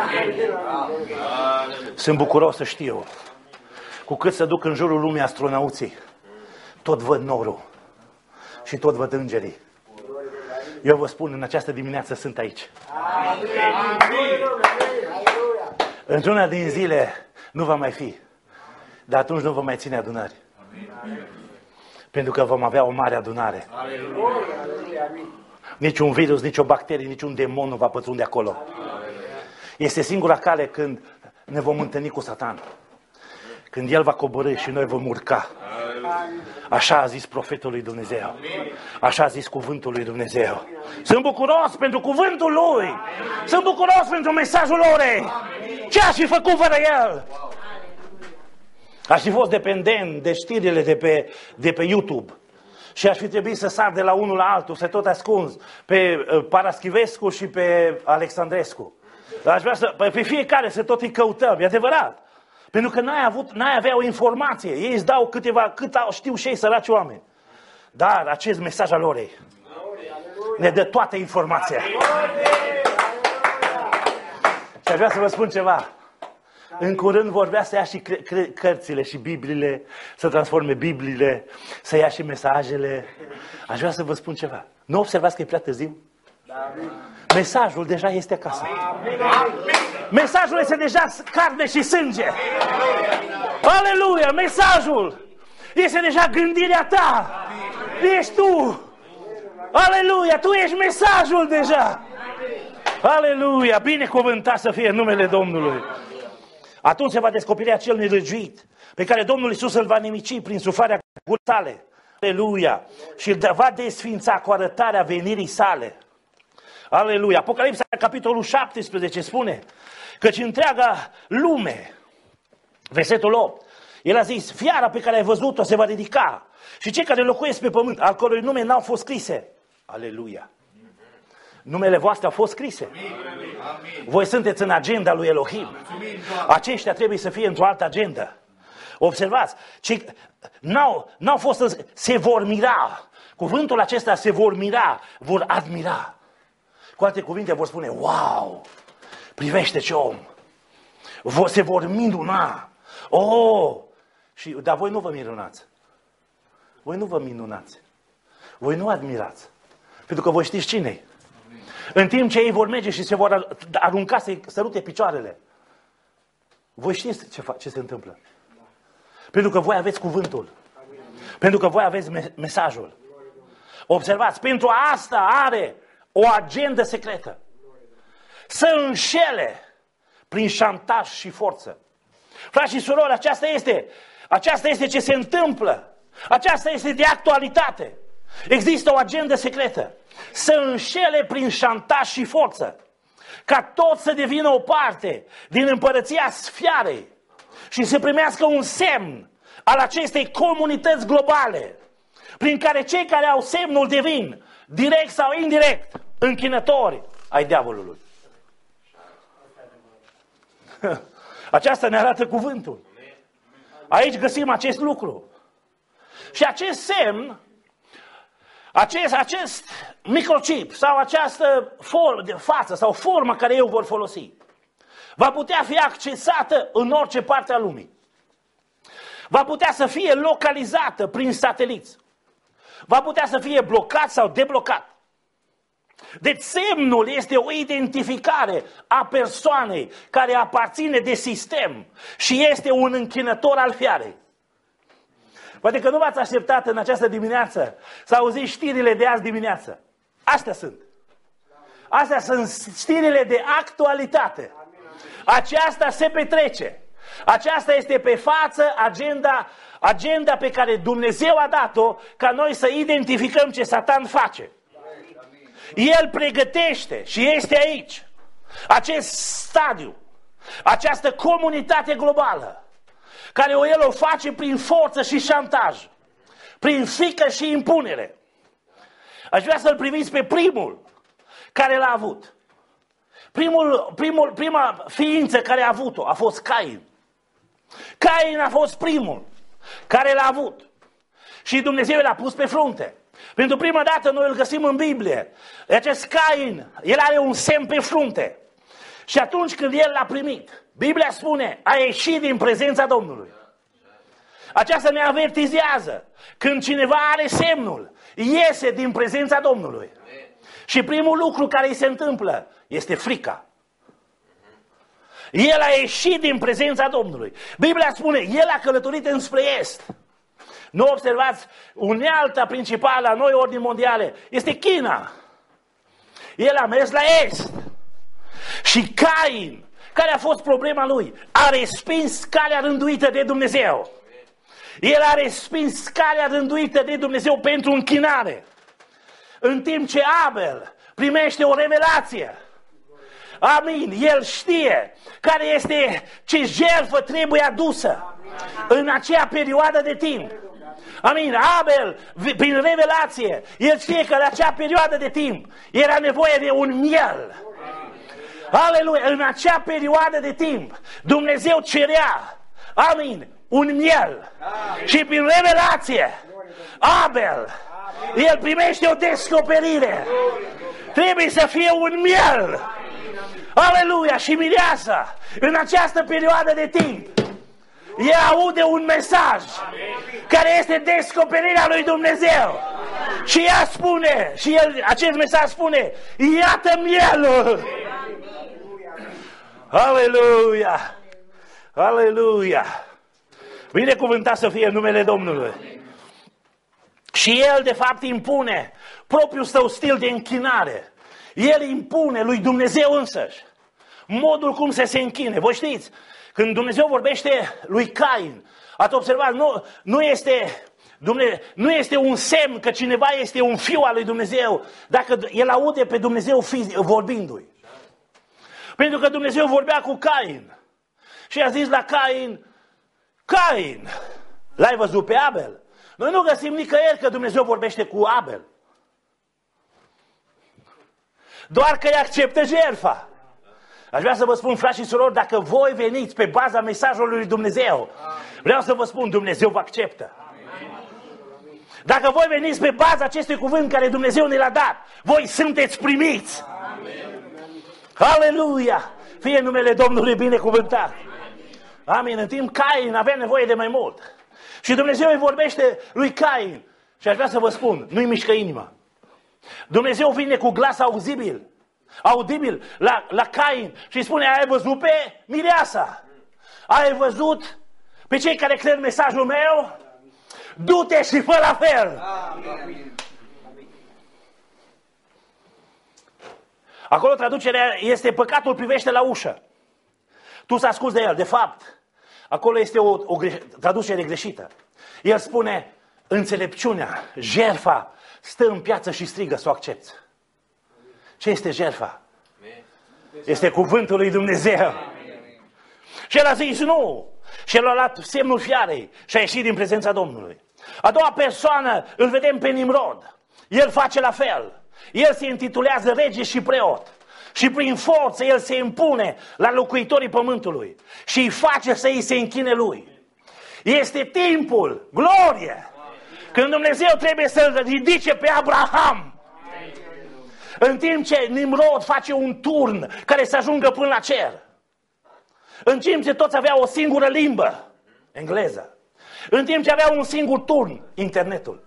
Sunt bucuros să știu. Cu cât se duc în jurul lumii astronauții, tot văd norul și tot văd îngerii. Eu vă spun, în această dimineață sunt aici. Într-una din zile nu va mai fi, dar atunci nu vom mai ține adunări. Pentru că vom avea o mare adunare. Niciun virus, nicio bacterie, niciun demon nu va pătrunde acolo. Este singura cale când ne vom întâlni cu Satan. Când el va coborî și noi vom urca. Așa a zis profetul lui Dumnezeu. Așa a zis cuvântul lui Dumnezeu. Sunt bucuros pentru cuvântul lui. Sunt bucuros pentru mesajul orei. Ce aș fi făcut fără el? Aș fi fost dependent de știrile de pe YouTube. Și aș fi trebuit să sar de la unul la altul, să tot ascunzi pe Paraschivescu și pe Alexandrescu. Aș vrea pe fiecare să tot îi căutăm, e adevărat. Pentru că n-ai avea o informație. Ei îți dau cât știu și ei săraci oameni. Dar acest mesaj al orei ne dă toată informația. Și aș vrea să vă spun ceva. În curând vor vrea să ia și cărțile și Bibliile, să transforme Bibliile, să ia și mesajele. Aș vrea să vă spun ceva. Nu observați că e prea târziu? Mesajul deja este acasă. Mesajul este deja carne și sânge. Aleluia! Mesajul este deja gândirea ta. Ești tu. Aleluia! Tu ești mesajul deja. Aleluia! Binecuvântat să fie numele Domnului. Atunci se va descoperi acel nelegiuit pe care Domnul Iisus îl va nimici prin suflarea gurii sale. Aleluia! Și îl va desfința cu arătarea venirii sale. Aleluia! Apocalipsa, capitolul 17 spune căci întreaga lume, versetul 8, el a zis, fiara pe care ai văzut-o se va ridica și cei care locuiesc pe pământ, al cărui nume n-au fost scrise. Aleluia! Numele voastre au fost scrise. Voi sunteți în agenda lui Elohim. Aceștia trebuie să fie într-o altă agendă. Observați, n-au fost, se vor mira. Cuvântul acesta se vor mira, vor admira. Cu alte cuvinte vor spune, wow, privește ce om. Se vor minuna. Oh! Dar voi nu vă minunați. Voi nu vă minunați. Voi nu admirați. Pentru că voi știți cine-i. În timp ce ei vor merge și se vor arunca să-i sărute picioarele. Voi știți ce se întâmplă. Pentru că voi aveți cuvântul. Pentru că voi aveți mesajul. Observați, pentru asta are o agendă secretă. Să înșele prin șantaj și forță. Frați și surori, aceasta este ce se întâmplă. Aceasta este de actualitate. Există o agendă secretă. Să înșele prin șantaj și forță. Ca tot să devină o parte din împărăția sfiarei și să primească un semn al acestei comunități globale, prin care cei care au semnul devin, direct sau indirect, închinători ai diavolului. Aceasta ne arată cuvântul. Aici găsim acest lucru. Și acest semn, acest microchip sau această formă de față sau formă care eu vor folosi, va putea fi accesată în orice parte a lumii. Va putea să fie localizată prin sateliți. Va putea să fie blocat sau deblocat. Deci semnul este o identificare a persoanei care aparține de sistem și este un închinător al fiarei. Poate că nu v-ați așteptat în această dimineață să auziți știrile de azi dimineață. Astea sunt. Astea sunt știrile de actualitate. Aceasta se petrece. Aceasta este pe față agenda pe care Dumnezeu a dat-o ca noi să identificăm ce Satan face. El pregătește și este aici. Acest stadiu, această comunitate globală, care el o face prin forță și șantaj, prin frică și impunere. Aș vrea să-l priviți pe primul care l-a avut. Prima ființă care a avut-o a fost Cain. Cain a fost primul care l-a avut. Și Dumnezeu l-a pus pe frunte. Pentru prima dată noi îl găsim în Biblie. Acest Cain, el are un semn pe frunte. Și atunci când el l-a primit, Biblia spune, a ieșit din prezența Domnului. Aceasta ne avertizează. Când cineva are semnul, iese din prezența Domnului. Și primul lucru care îi se întâmplă este frica. El a ieșit din prezența Domnului. Biblia spune, el a călătorit înspre est. Nu observați, unealta principală a noi ordini mondiale este China. El a mers la est. Și Cain, care a fost problema lui, a respins calea rânduită de Dumnezeu. El a respins calea rânduită de Dumnezeu pentru închinare. În timp ce Abel primește o revelație. Amin. El știe care este, ce jertfă trebuie adusă în acea perioadă de timp. Amin. Abel, prin revelație, el știe că în acea perioadă de timp era nevoie de un miel. Aleluia. În acea perioadă de timp Dumnezeu cerea, amin, un miel. Și prin revelație Abel, el primește o descoperire. Trebuie să fie un miel. Aleluia. Și mireasa, în această perioadă de timp, ea aude un mesaj care este descoperirea lui Dumnezeu. Și ea spune, și acest mesaj spune, iată mielul. Aleluia. Aleluia. Binecuvântat să fie numele Domnului. Și el de fapt impune propriul său stil de închinare. El impune lui Dumnezeu însăși modul cum să se închine. Voi știți, când Dumnezeu vorbește lui Cain, ați observat, nu este un semn că cineva este un fiu al lui Dumnezeu dacă el aude pe Dumnezeu vorbindu-i. Pentru că Dumnezeu vorbea cu Cain și a zis la Cain, Cain, l-ai văzut pe Abel? Noi nu găsim nicăieri că Dumnezeu vorbește cu Abel. Doar că îi acceptă jertfa. Aș vrea să vă spun, frați și surori, dacă voi veniți pe baza mesajului lui Dumnezeu, vreau să vă spun, Dumnezeu vă acceptă. Dacă voi veniți pe baza acestui cuvânt care Dumnezeu ne l-a dat, voi sunteți primiți. Aleluia! Fie numele Domnului binecuvântat. Amin. În timp Cain avea nevoie de mai mult. Și Dumnezeu îi vorbește lui Cain. Și aș vrea să vă spun, nu-i mișcă inima. Dumnezeu vine cu glas audibil la Cain și îi spune, ai văzut pe mireasa? Ai văzut pe cei care cred mesajul meu? Du-te și fă la fel! Acolo traducerea este păcatul privește la ușă. Tu să asculți de el. De fapt, acolo este o traducere greșită. El spune, înțelepciunea, jertfa, stă în piață și strigă să o accepți. Ce este jertfa? Este cuvântul lui Dumnezeu. Și el a zis nu. Și el a luat semnul fiarei și a ieșit din prezența Domnului. A doua persoană îl vedem pe Nimrod. El face la fel. El se intitulează rege și preot. Și prin forță el se impune la locuitorii pământului. Și îi face să îi se închine lui. Este timpul, glorie, când Dumnezeu trebuie să-l ridice pe Abraham. În timp ce Nimrod face un turn care să ajungă până la cer. În timp ce toți aveau o singură limbă, engleză. În timp ce aveau un singur turn, internetul.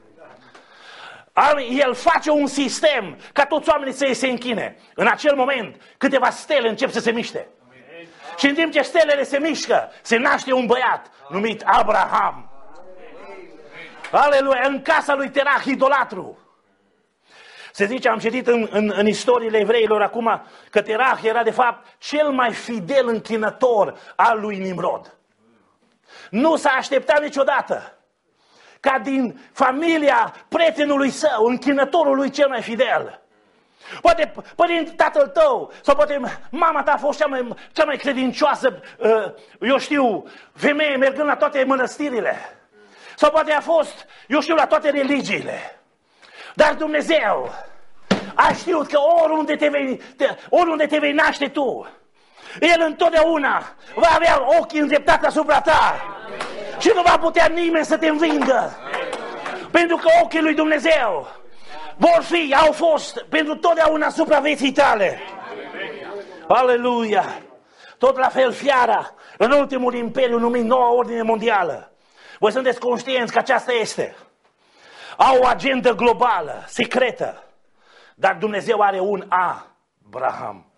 El face un sistem ca toți oamenii să se închine. În acel moment, câteva stele încep să se miște. Și în timp ce stelele se mișcă, se naște un băiat numit Abraham. Aleluia! În casa lui Terah, idolatru. Se zice, am citit în istoriile evreilor acum, că Terah era de fapt cel mai fidel închinător al lui Nimrod. Nu s-a așteptat niciodată ca din familia prietenului său, închinătorul lui cel mai fidel. Poate părinte, tatăl tău, sau poate mama ta a fost cea mai credincioasă, eu știu, femeie mergând la toate mănăstirile. Sau poate a fost, eu știu, la toate religiile.
Dar Dumnezeu a știut că oriunde te vei naște tu, El întotdeauna va avea ochii îndreptați asupra ta și nu va putea nimeni să te învingă. Pentru că ochii lui Dumnezeu au fost pentru totdeauna asupra vieții tale. Aleluia! Tot la fel fiara, în ultimul imperiu numit Noua Ordine Mondială. Voi sunteți conștienți că aceasta este. Au o agendă globală, secretă. Dar Dumnezeu are un Abraham.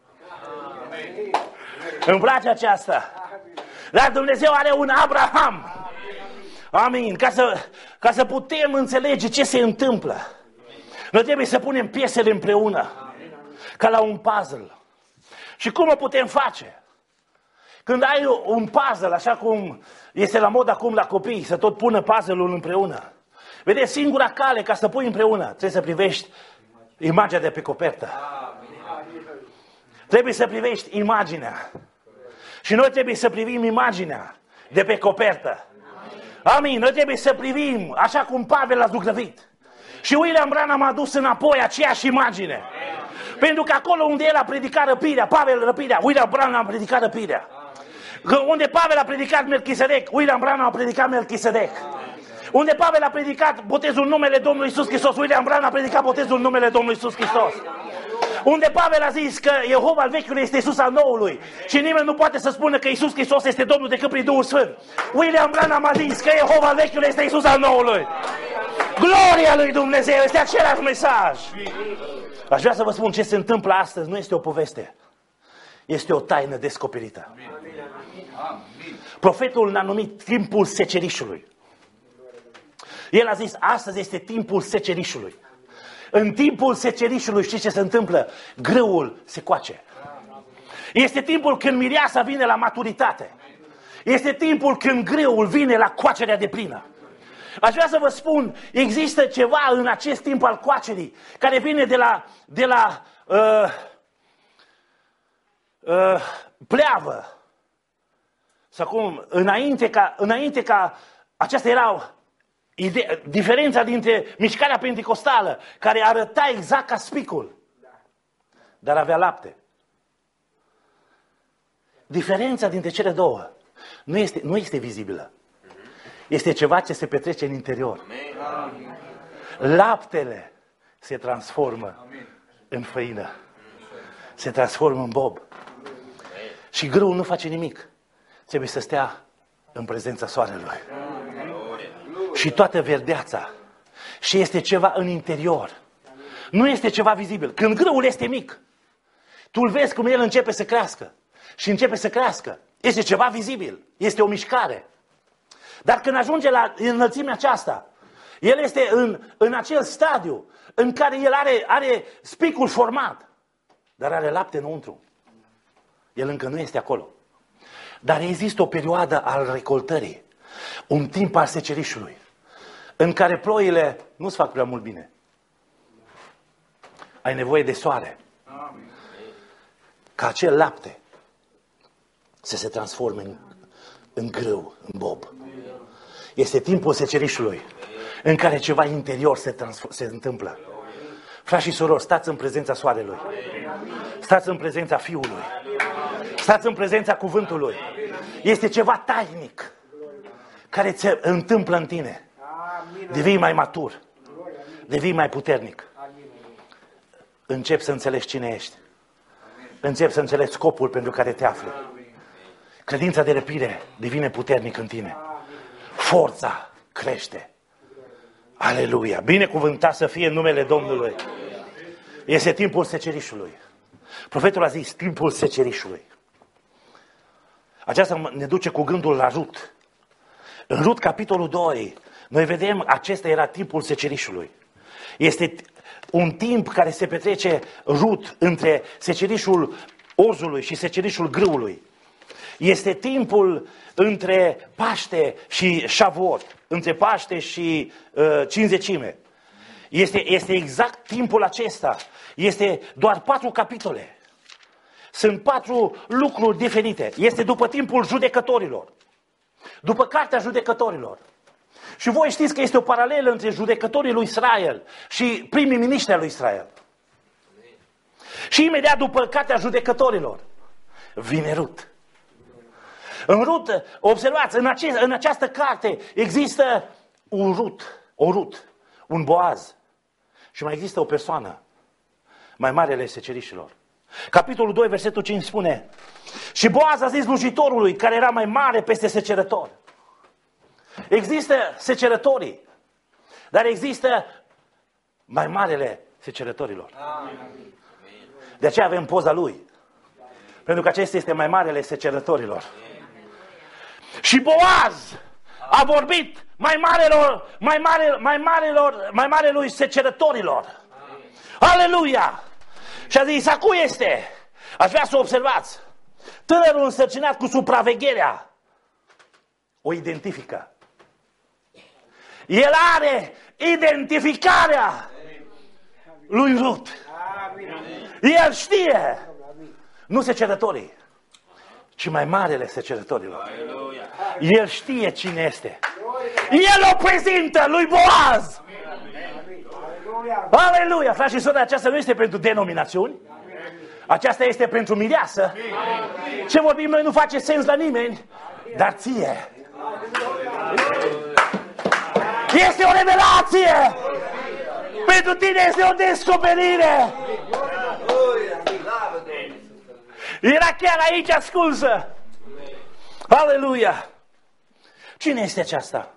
Îmi place aceasta. Dar Dumnezeu are un Abraham. Amin. Ca să putem înțelege ce se întâmplă, noi trebuie să punem piesele împreună, ca la un puzzle. Și cum o putem face? Când ai un puzzle, așa cum este la mod acum la copii, să tot pună puzzle-ul împreună. Vedeți, singura cale ca să pui împreună, trebuie să privești imaginea de pe copertă. Trebuie să privești imaginea. Și noi trebuie să privim imaginea de pe copertă. Amin. Noi trebuie să privim așa cum Pavel a zugrăvit. Și William Branham a dus înapoi aceeași imagine. Pentru că acolo unde el a predicat răpirea, Pavel răpirea, William Branham a predicat răpirea. Unde Pavel a predicat Melchisedec, William Branham a predicat Melchisedec. Unde Pavel a predicat botezul în numele Domnului Iisus Hristos, William Branham a predicat botezul în numele Domnului Iisus Hristos. Unde Pavel a zis că Jehova al Vechiului este Iisus al Noului și nimeni nu poate să spună că Iisus Hristos este Domnul decât prin Duhul Sfânt, William Branham a zis că Jehova al Vechiului este Iisus al Noului. Gloria lui Dumnezeu, este același mesaj. Aș vrea să vă spun ce se întâmplă astăzi, nu este o poveste. Este o taină descoperită. Profetul ne-a numit timpul secerișului. El a zis, astăzi este timpul secerișului. În timpul secerișului știți ce se întâmplă? Grâul se coace. Este timpul când mireasa vine la maturitate. Este timpul când grâul vine la coacerea deplină. Aș vrea să vă spun, există ceva în acest timp al coacerii care vine de la pleavă. Sau cum, înainte ca aceasta era diferența dintre mișcarea penticostală, care arăta exact ca spicul, dar avea lapte. Diferența dintre cele două nu este vizibilă. Este ceva ce se petrece în interior. Laptele se transformă în făină. Se transformă în bob. Și grâul nu face nimic. Trebuie să stea în prezența soarelui. Și toată verdeața. Și este ceva în interior. Nu este ceva vizibil. Când grâul este mic, tu îl vezi cum el începe să crească. Și începe să crească. Este ceva vizibil. Este o mișcare. Dar când ajunge la înălțimea aceasta, el este în acel stadiu în care el are spicul format, dar are lapte înăuntru. El încă nu este acolo. Dar există o perioadă al recoltării, un timp al secerișului, în care ploile nu-ți fac prea mult bine. Ai nevoie de soare. Ca acel lapte să se transforme în grâu, în bob. Este timpul secerișului în care ceva interior se întâmplă. Frați și surori, stați în prezența soarelui. Stați în prezența Fiului. Stați în prezența cuvântului. Este ceva tainic care se întâmplă în tine. Devii mai matur. Devii mai puternic. Începi să înțelegi cine ești. Începi să înțelegi scopul pentru care te afli. Credința de răpire devine puternic în tine. Forța crește. Aleluia! Binecuvântat să fie în numele Domnului. Este timpul secerișului. Profetul a zis, timpul secerișului. Aceasta ne duce cu gândul la Rut. În Rut, capitolul 2, noi vedem, acesta era timpul secerișului. Este un timp care se petrece Rut între secerișul ozului și secerișul grâului. Este timpul între Paște și Șavuot, între Paște și Cincizecime. Este exact timpul acesta. Este doar 4 capitole. Sunt 4 lucruri diferite. Este după timpul judecătorilor. După cartea judecătorilor. Și voi știți că este o paralelă între judecătorii lui Israel și primii miniștri ai lui Israel. Și imediat după cartea judecătorilor vine Rut. În Rut, observați, în această carte există o Rut, un Boaz. Și mai există o persoană, mai marele secerișilor. Capitolul 2, versetul 5 spune: și Boaz a zis slujitorului care era mai mare peste secerător. Există secerătorii, dar există mai marele secerătorilor. De aceea avem poza lui. Pentru că acesta este mai marele secerătorilor. Și Boaz a vorbit mai marelui secerătorilor. Aleluia! Și a zis: a cui este? Aș vrea să observați. Tânărul însărcinat cu supravegherea o identifică. El are identificarea lui Rut. El știe. Nu secerătorii, ci mai marele secerătorilor. El știe cine este. El o prezintă lui Boaz. Aleluia! Frați și sori, aceasta nu este pentru denominațiuni. Aceasta este pentru mireasă. Ce vorbim noi nu face sens la nimeni, dar ție. Este o revelație. Pentru tine este o descoperire. Era chiar aici ascunsă. Aleluia! Cine este aceasta?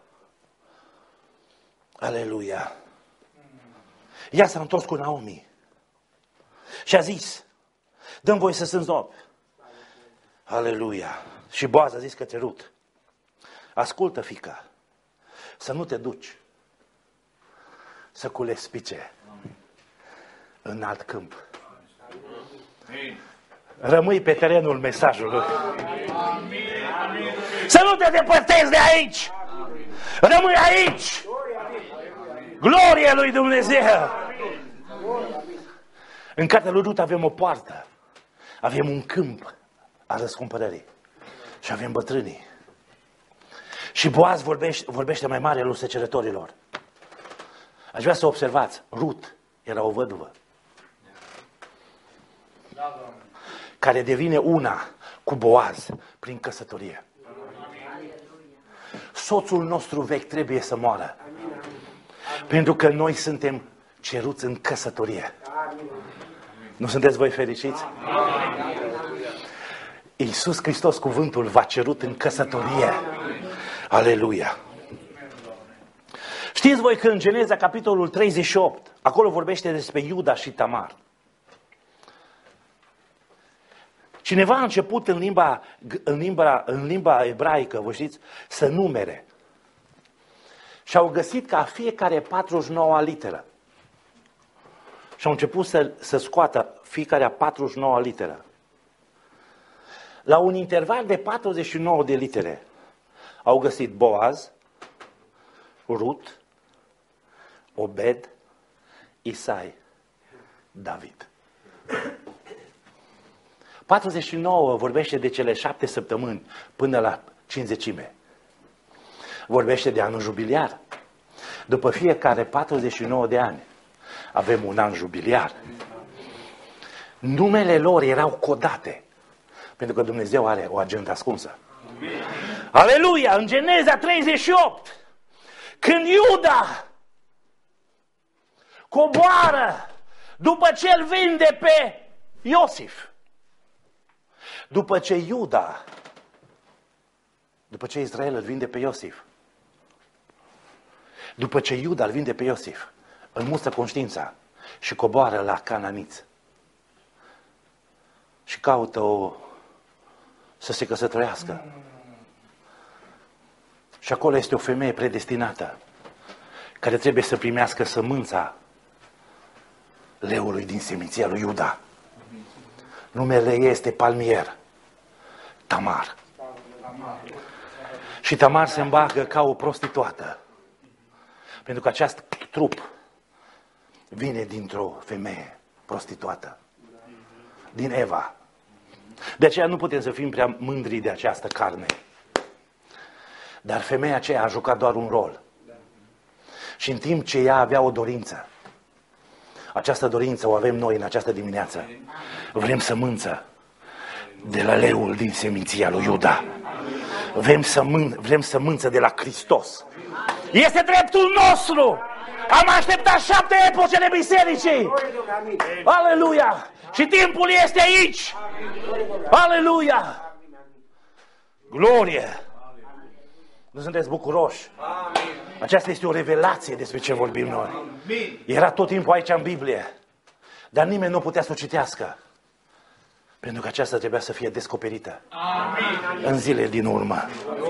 Aleluia! Ea s-a întors cu Naomi și a zis: dă-mi voie să sunt nop. Aleluia! Și Boaz a zis către Rut: ascultă, fiica, să nu te duci să culegi spice în alt câmp. Rămâi pe terenul mesajului. Să nu te depărtezi de aici. Rămâi aici. Glorie lui Dumnezeu. În cartea lui Rut avem o poartă. Avem un câmp al răscumpărării. Și avem bătrânii. Și Boaz vorbește mai mare lui secerătorilor. Aș vrea să observați. Rut era o văduvă care devine una cu Boaz prin căsătorie. Soțul nostru vechi trebuie să moară. Pentru că noi suntem ceruți în căsătorie. Nu sunteți voi fericiți? Iisus Hristos, cuvântul, v-a cerut în căsătorie. Aleluia! Știți voi că în Geneza, capitolul 38, acolo vorbește despre Iuda și Tamar. Cineva a început în limba ebraică, vă știți, să numere. Și au găsit ca fiecare 49-a literă. Și au început să scoată fiecare 49-a literă. La un interval de 49 de litere au găsit Boaz, Rut, Obed, Isai, David. 49 vorbește de cele 7 săptămâni până la 50. Vorbește de anul jubiliar. După fiecare 49 de ani avem un an jubiliar. Numele lor erau codate, pentru că Dumnezeu are o agendă ascunsă. Aleluia! În Geneza 38, când Iuda coboară după ce îl vinde pe Iosif, după ce Israel îl vinde pe Iosif, după ce Iuda îl vinde pe Iosif, îl mustră conștiința și coboară la Cananiți și caută să se căsătorească. Și acolo este o femeie predestinată care trebuie să primească sămânța leului din seminția lui Iuda. Numele ei este Palmier, Tamar. Și Tamar se îmbarcă ca o prostituată. Pentru că acest trup vine dintr-o femeie prostituată. Din Eva. De aceea nu putem să fim prea mândri de această carne. Dar femeia aceea a jucat doar un rol. Și în timp ce ea avea o dorință, această dorință o avem noi în această dimineață. Vrem sămânță de la leul din seminția lui Iuda. Vrem sămânță de la Hristos. Este dreptul nostru. Am așteptat 7 epocele bisericii. Aleluia! Și timpul este aici. Aleluia! Glorie! Nu sunteți bucuroși? Aceasta este o revelație despre ce vorbim noi. Era tot timpul aici în Biblie. Dar nimeni nu putea să o citească. Pentru că aceasta trebuia să fie descoperită în zilele din urmă.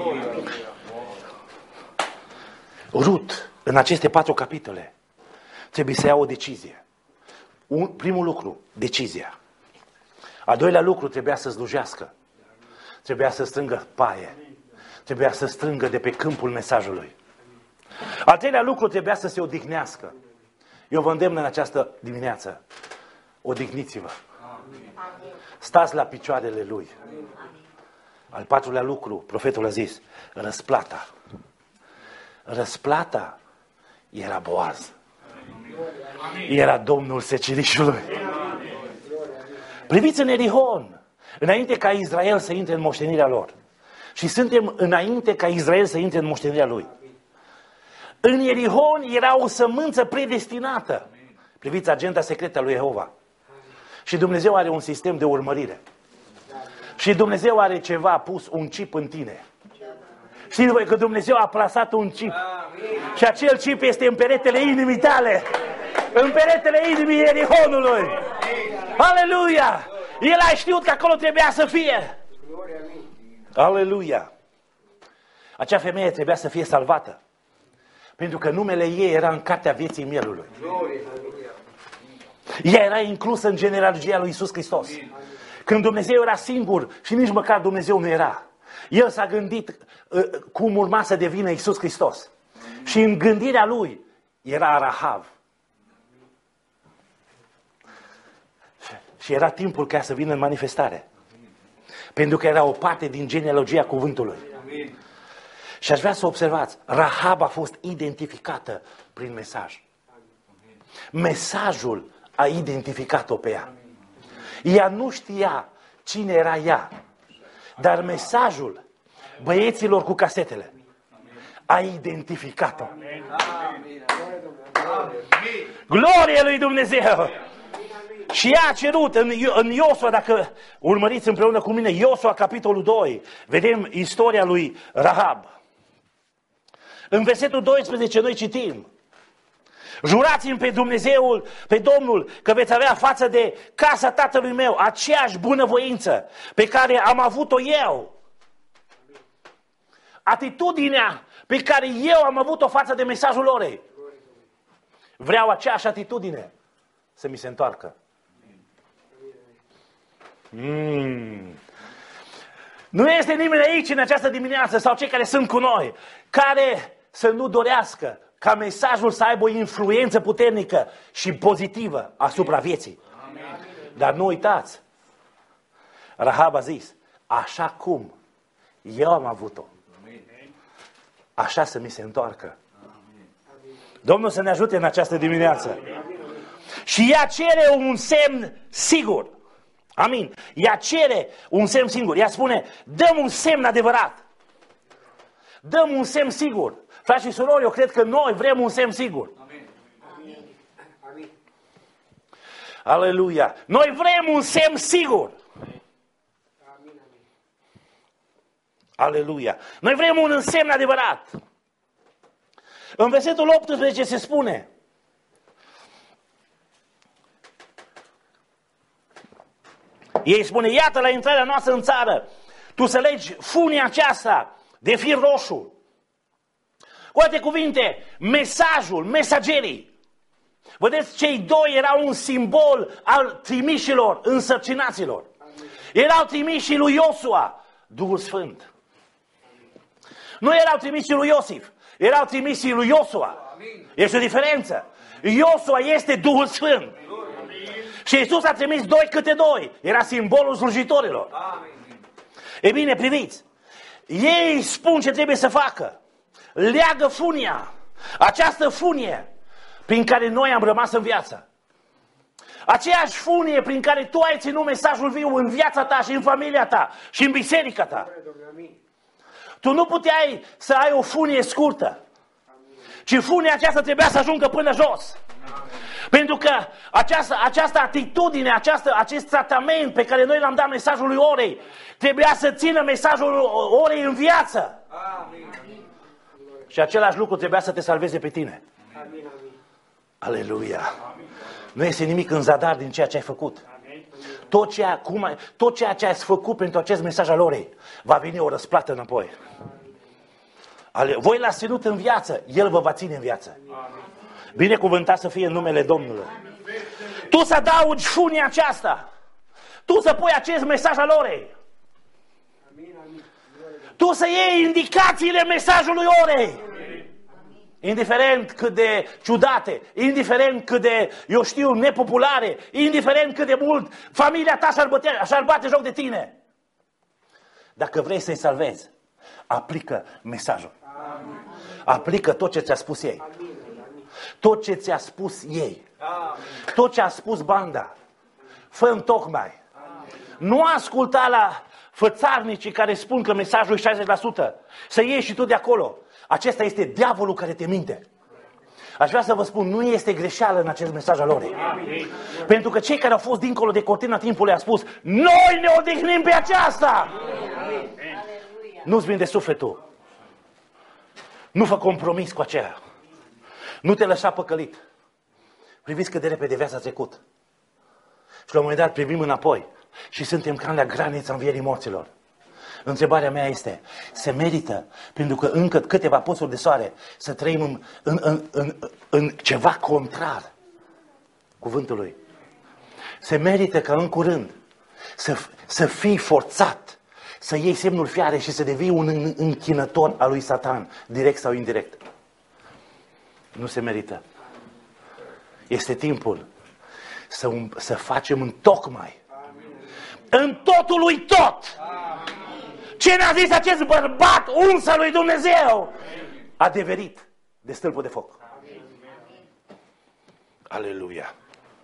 Rut, în aceste 4 capitole, trebuie să ia o decizie. Primul lucru, decizia. Al doilea lucru, trebuia să slujească. Trebuia să strângă paie. Trebuia să strângă de pe câmpul mesajului. Al treilea lucru, trebuia să se odihnească. Eu vă îndemn în această dimineață. Odihniți-vă. Stați la picioarele Lui. Al patrulea lucru, profetul a zis, răsplata. Răsplata era Boaz. Era Domnul secerișului. Priviți în Erihon, înainte ca Israel să intre în moștenirea lor. Și suntem înainte ca Israel să intre în moștenirea lui. În Erihon era o sămânță predestinată. Priviți agenda secretă a lui Jehova. Și Dumnezeu are un sistem de urmărire. Și Dumnezeu are ceva, a pus un chip în tine. Știți voi că Dumnezeu a plasat un chip. Și acel chip este în peretele inimii tale. În peretele inimii Erihonului. Aleluia! El a știut că acolo trebuia să fie. Aleluia! Acea femeie trebuia să fie salvată. Pentru că numele ei era în cartea vieții mielului. Ea era inclusă în genealogia lui Iisus Hristos. Când Dumnezeu era singur și nici măcar Dumnezeu nu era. El s-a gândit cum urma să devină Iisus Hristos. Și în gândirea lui era Rahav. Și era timpul ca să vină în manifestare. Pentru că era o parte din genealogia cuvântului. Și aș vrea să observați, Rahab a fost identificată prin mesaj. Mesajul a identificat-o pe ea. Ea nu știa cine era ea, dar mesajul băieților cu casetele a identificat-o. Glorie lui Dumnezeu! Și ea a cerut în Iosua, dacă urmăriți împreună cu mine, Iosua, capitolul 2, vedem istoria lui Rahab. În versetul 12 noi citim: jurați-mi pe Dumnezeul, pe Domnul, că veți avea față de casa tatălui meu aceeași bunăvoință pe care am avut-o eu. Atitudinea pe care eu am avut-o față de mesajul orei. Vreau aceeași atitudine să mi se întoarcă. Nu este nimeni aici în această dimineață sau cei care sunt cu noi care să nu dorească ca mesajul să aibă o influență puternică și pozitivă asupra vieții. Amin. Dar nu uitați, Rahab a zis, așa cum eu am avut-o, așa să mi se întoarcă. Domnul să ne ajute în această dimineață. Și ea cere un semn sigur. Amin. Ea cere un semn sigur. Ea spune, dăm un semn adevărat. Dăm un semn sigur. Frați și surori, eu cred că noi vrem un semn sigur. Amin. Amin. Aleluia. Noi vrem un semn sigur. Amin. Aleluia. Noi vrem un semn adevărat. În versetul 18 se spune, ei spune, iată la intrarea noastră în țară, tu să legi funia aceasta de fir roșu. Cu alte cuvinte, mesajul, mesagerii. Vedeți, cei doi erau un simbol al trimișilor, însărcinaților. Erau trimișii lui Iosua, Duhul Sfânt. Nu erau trimișii lui Iosif, erau trimișii lui Iosua. Este o diferență. Iosua este Duhul Sfânt. Și Iisus a trimis 2 câte 2. Era simbolul slujitorilor. E bine, priviți. Ei spun ce trebuie să facă. Leagă funia. Această funie prin care noi am rămas în viață. Aceeași funie prin care tu ai ținut mesajul viu în viața ta și în familia ta și în biserica ta. Tu nu puteai să ai o funie scurtă, ci funia aceasta trebuia să ajungă până jos. Pentru că această atitudine, acest tratament pe care noi l-am dat mesajului orei, trebuia să țină mesajul orei în viață. Și același lucru trebuia să te salveze pe tine. Aleluia! Nu este nimic în zadar din ceea ce ai făcut. Tot ceea ce ai făcut pentru acest mesaj al orei, va veni o răsplată înapoi. Voi l-ați ținut în viață, El vă va ține în viață. Binecuvântat să fie în numele Domnului. Tu să adaugi funia aceasta. Tu să pui acest mesaj al orei. Tu să iei indicațiile mesajului orei. Indiferent cât de ciudate, indiferent cât de, eu știu, nepopulare, indiferent cât de mult familia ta și-ar bate joc de tine. Dacă vrei să-i salvezi, aplică mesajul. Aplică tot ce ți-a spus ei. Tot ce ți-a spus ei. Tot ce a spus banda. Fă-mi tocmai. Nu asculta la fățarnicii care spun că mesajul e 60%. Să iei și tu de acolo. Acesta este diavolul care te minte. Aș vrea să vă spun, nu este greșeală în acest mesaj al orei. Pentru că cei care au fost dincolo de cortina timpului au spus, noi ne odihnim pe aceasta. Nu-ți vinde sufletul. Nu fă compromis cu aceea. Nu te lăsa păcălit. Priviți cât de repede viața a trecut. Și la un moment dat privim înapoi și suntem ca la granița învierii morților. Întrebarea mea este, se merită, pentru că încă câteva posuri de soare, să trăim în ceva contrar cuvântului? Se merită ca în curând să fii forțat, să iei semnul fiare și să devii un închinător al lui Satan, direct sau indirect? Nu se merită. Este timpul să facem întocmai. În totul lui tot. Ce ne-a zis acest bărbat uns al lui Dumnezeu? Adeverit de stâlpul de foc. Aleluia.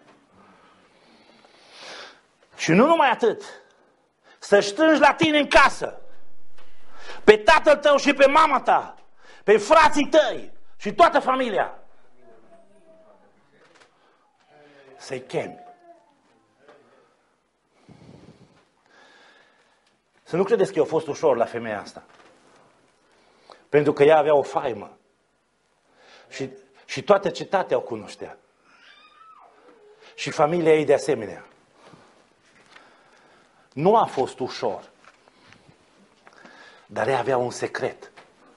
Și nu numai atât. Să strângi la tine în casă pe tatăl tău și pe mama ta, pe frații tăi și toată familia. Să-i chemi. Să nu credeți că a fost ușor la femeia asta. Pentru că ea avea o faimă. Și toată cetatea o cunoștea. Și familia ei de asemenea. Nu a fost ușor. Dar ea avea un secret.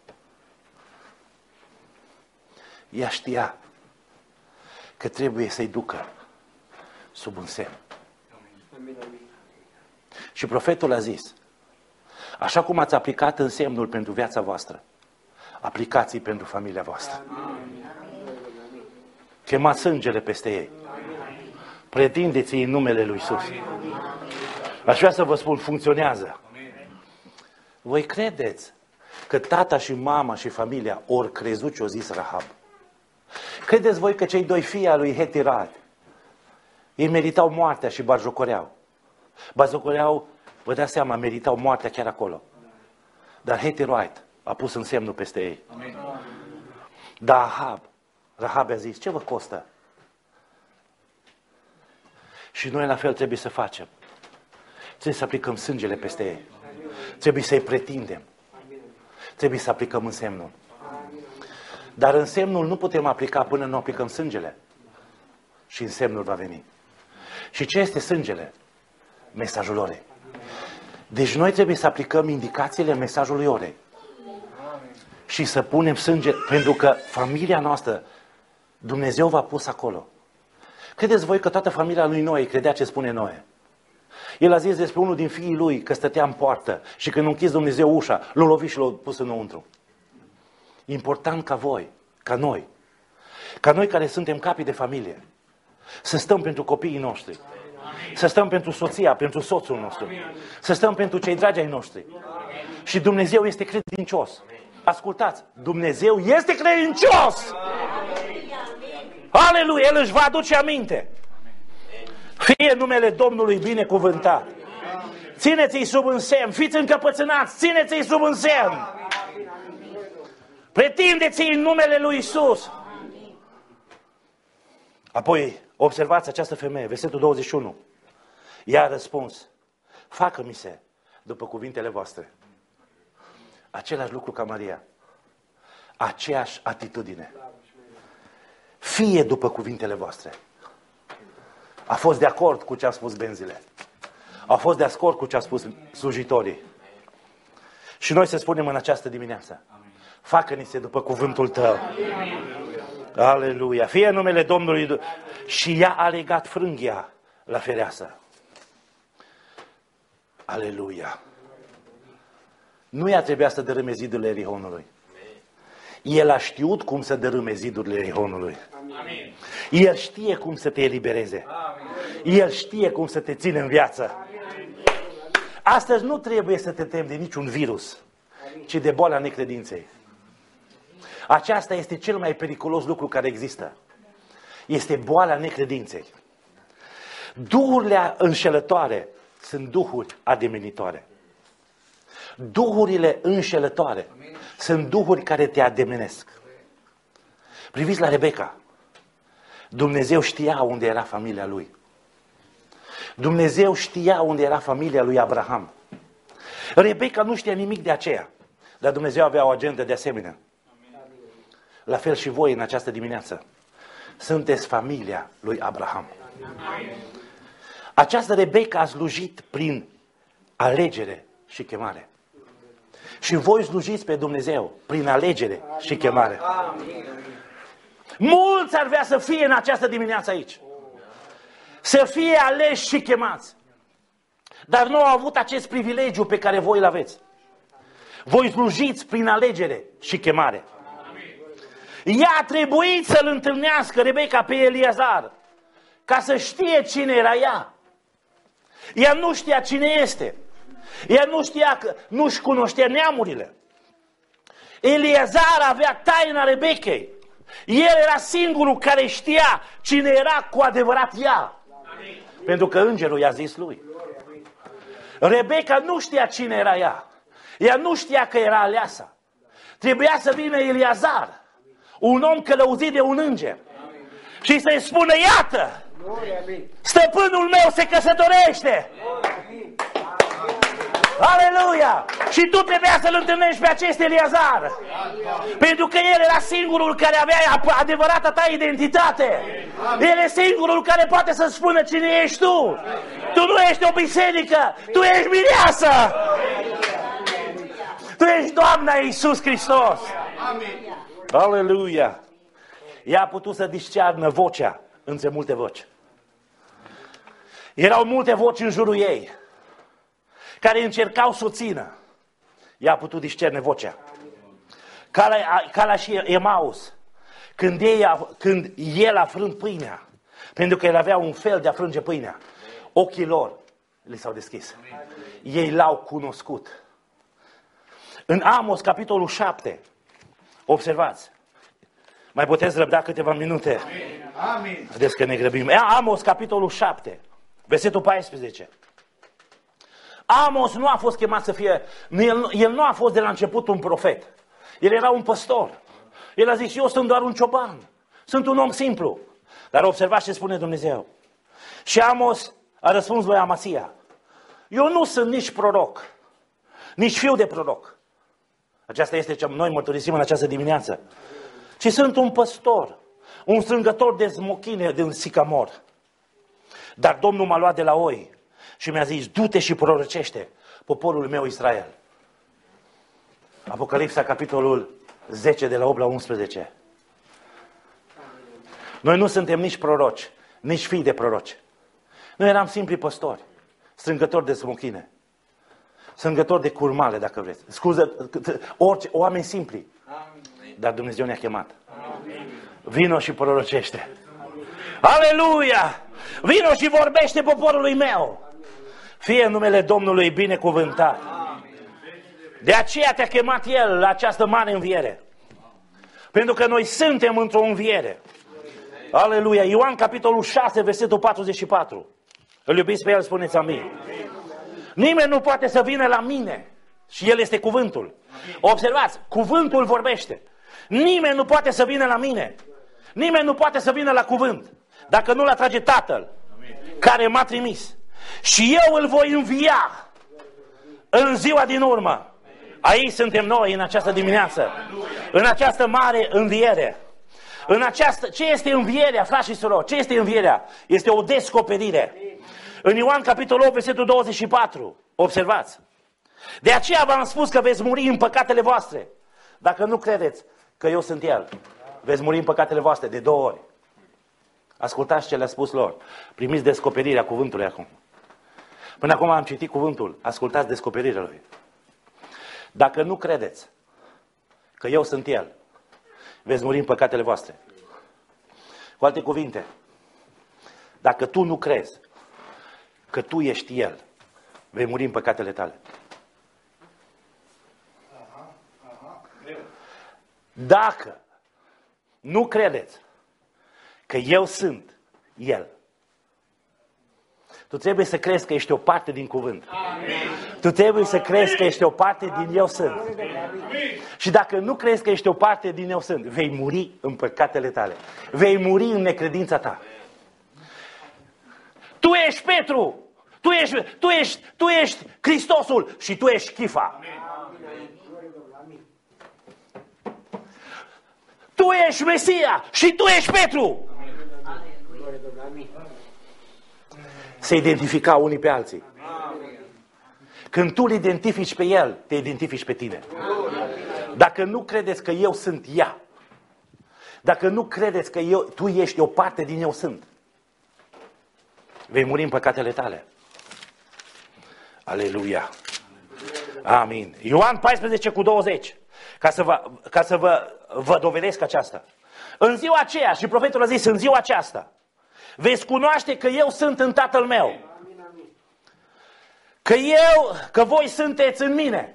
Ea știa că trebuie să-i ducă sub un semn. Și profetul a zis, așa cum ați aplicat însemnul pentru viața voastră, aplicați-i pentru familia voastră. Chemați sângele peste ei. Pretindeți-i în numele lui Iisus. Aș vrea să vă spun, funcționează. Voi credeți că tata și mama și familia ori crezut ce o zis Rahab? Credeți voi că cei doi fii al lui Hetirat, ei meritau moartea și batjocoreau? Batjocoreau, vă dați seama, meritau moartea chiar acolo. Dar Hetirat a pus însemnul peste ei. Dar Rahab a zis, ce vă costă? Și noi la fel trebuie să facem. Trebuie să aplicăm sângele peste ei. Trebuie să-i pretindem. Trebuie să aplicăm însemnul. Dar însemnul nu putem aplica până nu aplicăm sângele. Și însemnul va veni. Și ce este sângele? Mesajul orei. Deci noi trebuie să aplicăm indicațiile mesajului orei. Și să punem sânge, pentru că familia noastră, Dumnezeu v-a pus acolo. Credeți voi că toată familia lui Noe credea ce spune Noe? El a zis despre unul din fiii lui că stătea în poartă și când a închis Dumnezeu ușa, l-a lovit și l-a pus înăuntru. Important ca voi, ca noi care suntem capii de familie, să stăm pentru copiii noștri, să stăm pentru soția, pentru soțul nostru, să stăm pentru cei dragi ai noștri. Și Dumnezeu este credincios. Ascultați, Dumnezeu este credincios! Aleluia! El își va aduce aminte. Fie numele Domnului binecuvântat. Țineți-i sub însemn, fiți încăpățânați, țineți-i sub însemn. Pretindeți-i în numele lui Isus. Apoi, observați această femeie, versetul 21. Ea a răspuns, facă-mi se după cuvintele voastre. Același lucru ca Maria. Aceeași atitudine. Fie după cuvintele voastre. A fost de acord cu ce a spus benzile. A fost de acord cu ce a spus slujitorii. Și noi să spunem în această dimineață. Facă-ni se după cuvântul tău. Aleluia. Fie numele Domnului. Și ea a legat frânghia la fereastră. Aleluia. Nu ea trebuia să dărâme zidurile Erihonului. El a știut cum să dărâme zidurile Erihonului. El știe cum să te elibereze. El știe cum să te ține în viață. Astăzi nu trebuie să te temi de niciun virus, ci de boala necredinței. Aceasta este cel mai periculos lucru care există. Este boala necredinței. Duhurile înșelătoare sunt duhuri ademenitoare. Duhurile înșelătoare sunt duhuri care te ademenesc. Priviți la Rebecca. Dumnezeu știa unde era familia lui. Dumnezeu știa unde era familia lui Abraham. Rebecca nu știa nimic de aceea, dar Dumnezeu avea o agendă de asemenea. La fel și voi în această dimineață. Sunteți familia lui Abraham. Această Rebecca a slujit prin alegere și chemare. Și voi slujiți pe Dumnezeu prin alegere și chemare. Mulți ar vrea să fie în această dimineață aici. Să fie aleși și chemați. Dar nu au avut acest privilegiu pe care voi îl aveți. Voi slujiți prin alegere și chemare. Ea a trebuit să-l întâlnească, Rebecca, pe Eliezar, ca să știe cine era ea. Ea nu știa cine este. Ea nu știa că nu-și cunoștea neamurile. Eliezar avea taina Rebecchei. El era singurul care știa cine era cu adevărat ea. Pentru că îngerul i-a zis lui. Rebecca nu știa cine era ea. Ea nu știa că era aleasa. Trebuia să vină Eliezar, un om călăuzit de un înger, și să-i spună, iată, stăpânul meu se căsătorește. Aleluia! Și tu trebuia să-l întâlnești pe acest Eliezar. Pentru că el era singurul care avea adevărata ta identitate. El e singurul care poate să spună cine ești tu. Tu nu ești o biserică, tu ești mireasă. Tu ești Doamna Iisus Hristos. Aleluia! Ea a putut să discearnă vocea între multe voci. Erau multe voci în jurul ei care încercau să o țină. Ea a putut discerne vocea. Ca la și Emaus, când el a frânt pâinea, pentru că el avea un fel de a frânge pâinea, ochii lor li s-au deschis. Ei l-au cunoscut. În Amos, capitolul 7, observați, mai puteți răbda câteva minute? Amin. Vedeți că ne grăbim. Amos, capitolul 7, versetul 14. Amos nu a fost chemat să fie, el nu a fost de la început un profet. El era un păstor. El a zis, eu sunt doar un cioban. Sunt un om simplu. Dar observați ce spune Dumnezeu. Și Amos a răspuns lui Amasia. Eu nu sunt nici proroc, nici fiu de proroc. Aceasta este ce noi mărturisim în această dimineață. Ci sunt un păstor, un strângător de smochine din sicamor. Dar Domnul m-a luat de la oi și mi-a zis, du-te și prorocește poporul meu Israel. Apocalipsa, capitolul 10, de la 8 la 11. Noi nu suntem nici proroci, nici fii de proroci. Noi eram simpli păstori, strângători de smochine, strângători de curmale, dacă vreți. Orice, oameni simpli. Dar Dumnezeu ne-a chemat. Vino și prorocește. Aleluia! Vino și vorbește poporului meu. Fie numele Domnului binecuvântat. De aceea te-a chemat El la această mare înviere. Pentru că noi suntem într-o înviere. Aleluia! Ioan, capitolul 6, versetul 44. Îl iubiți pe El, spuneți amin. Nimeni nu poate să vină la mine. Și El este cuvântul. Observați, cuvântul vorbește. Nimeni nu poate să vină la mine. Nimeni nu poate să vină la cuvânt dacă nu-l atrage Tatăl care m-a trimis. Și eu îl voi învia în ziua din urmă. Aici suntem noi în această dimineață. În această mare înviere. Ce este învierea, frați și surori? Ce este învierea? Este o descoperire. În Ioan, capitolul 8, versetul 24. Observați. De aceea v-am spus că veți muri în păcatele voastre. Dacă nu credeți că eu sunt El, veți muri în păcatele voastre de 2 ori. Ascultați ce le-a spus lor. Primiți descoperirea cuvântului acum. Până acum am citit cuvântul. Ascultați descoperirea lui. Dacă nu credeți că eu sunt El, veți muri în păcatele voastre. Cu alte cuvinte, dacă tu nu crezi că tu ești El, vei muri în păcatele tale. Dacă nu credeți că eu sunt El, tu trebuie să crezi că ești o parte din cuvânt. Tu trebuie să crezi că ești o parte din Eu sunt. Și dacă nu crezi că ești o parte din Eu sunt, vei muri în păcatele tale. Vei muri în necredința ta. Tu ești Petru. Tu ești Hristosul și tu ești Chifa. Tu ești Mesia și tu ești Petru. Se identifica unii pe alții. Când tu îl identifici pe El, te identifici pe tine. Dacă nu credeți că eu sunt ea, dacă nu credeți că tu ești o parte din Eu sunt, vei muri în păcatele tale. Aleluia. Amin. Ioan 14 cu 20. Ca să vă dovedesc aceasta. În ziua aceea, și profetul a zis, în ziua aceasta, veți cunoaște că eu sunt în Tatăl meu. Că voi sunteți în mine.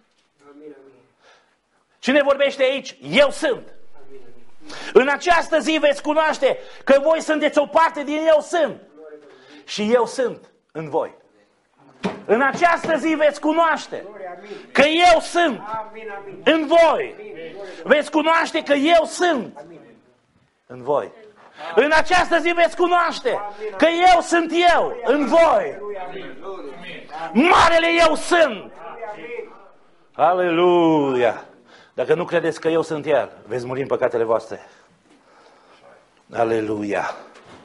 Cine vorbește aici? Eu sunt. În această zi veți cunoaște că voi sunteți o parte din Eu sunt. Și Eu sunt în voi. În această zi veți cunoaște că Eu sunt în voi. Veți cunoaște că Eu sunt în voi. În această zi veți cunoaște că Eu sunt Eu în voi. Marele Eu sunt. Aleluia. Dacă nu credeți că Eu sunt El, veți muri în păcatele voastre. Aleluia.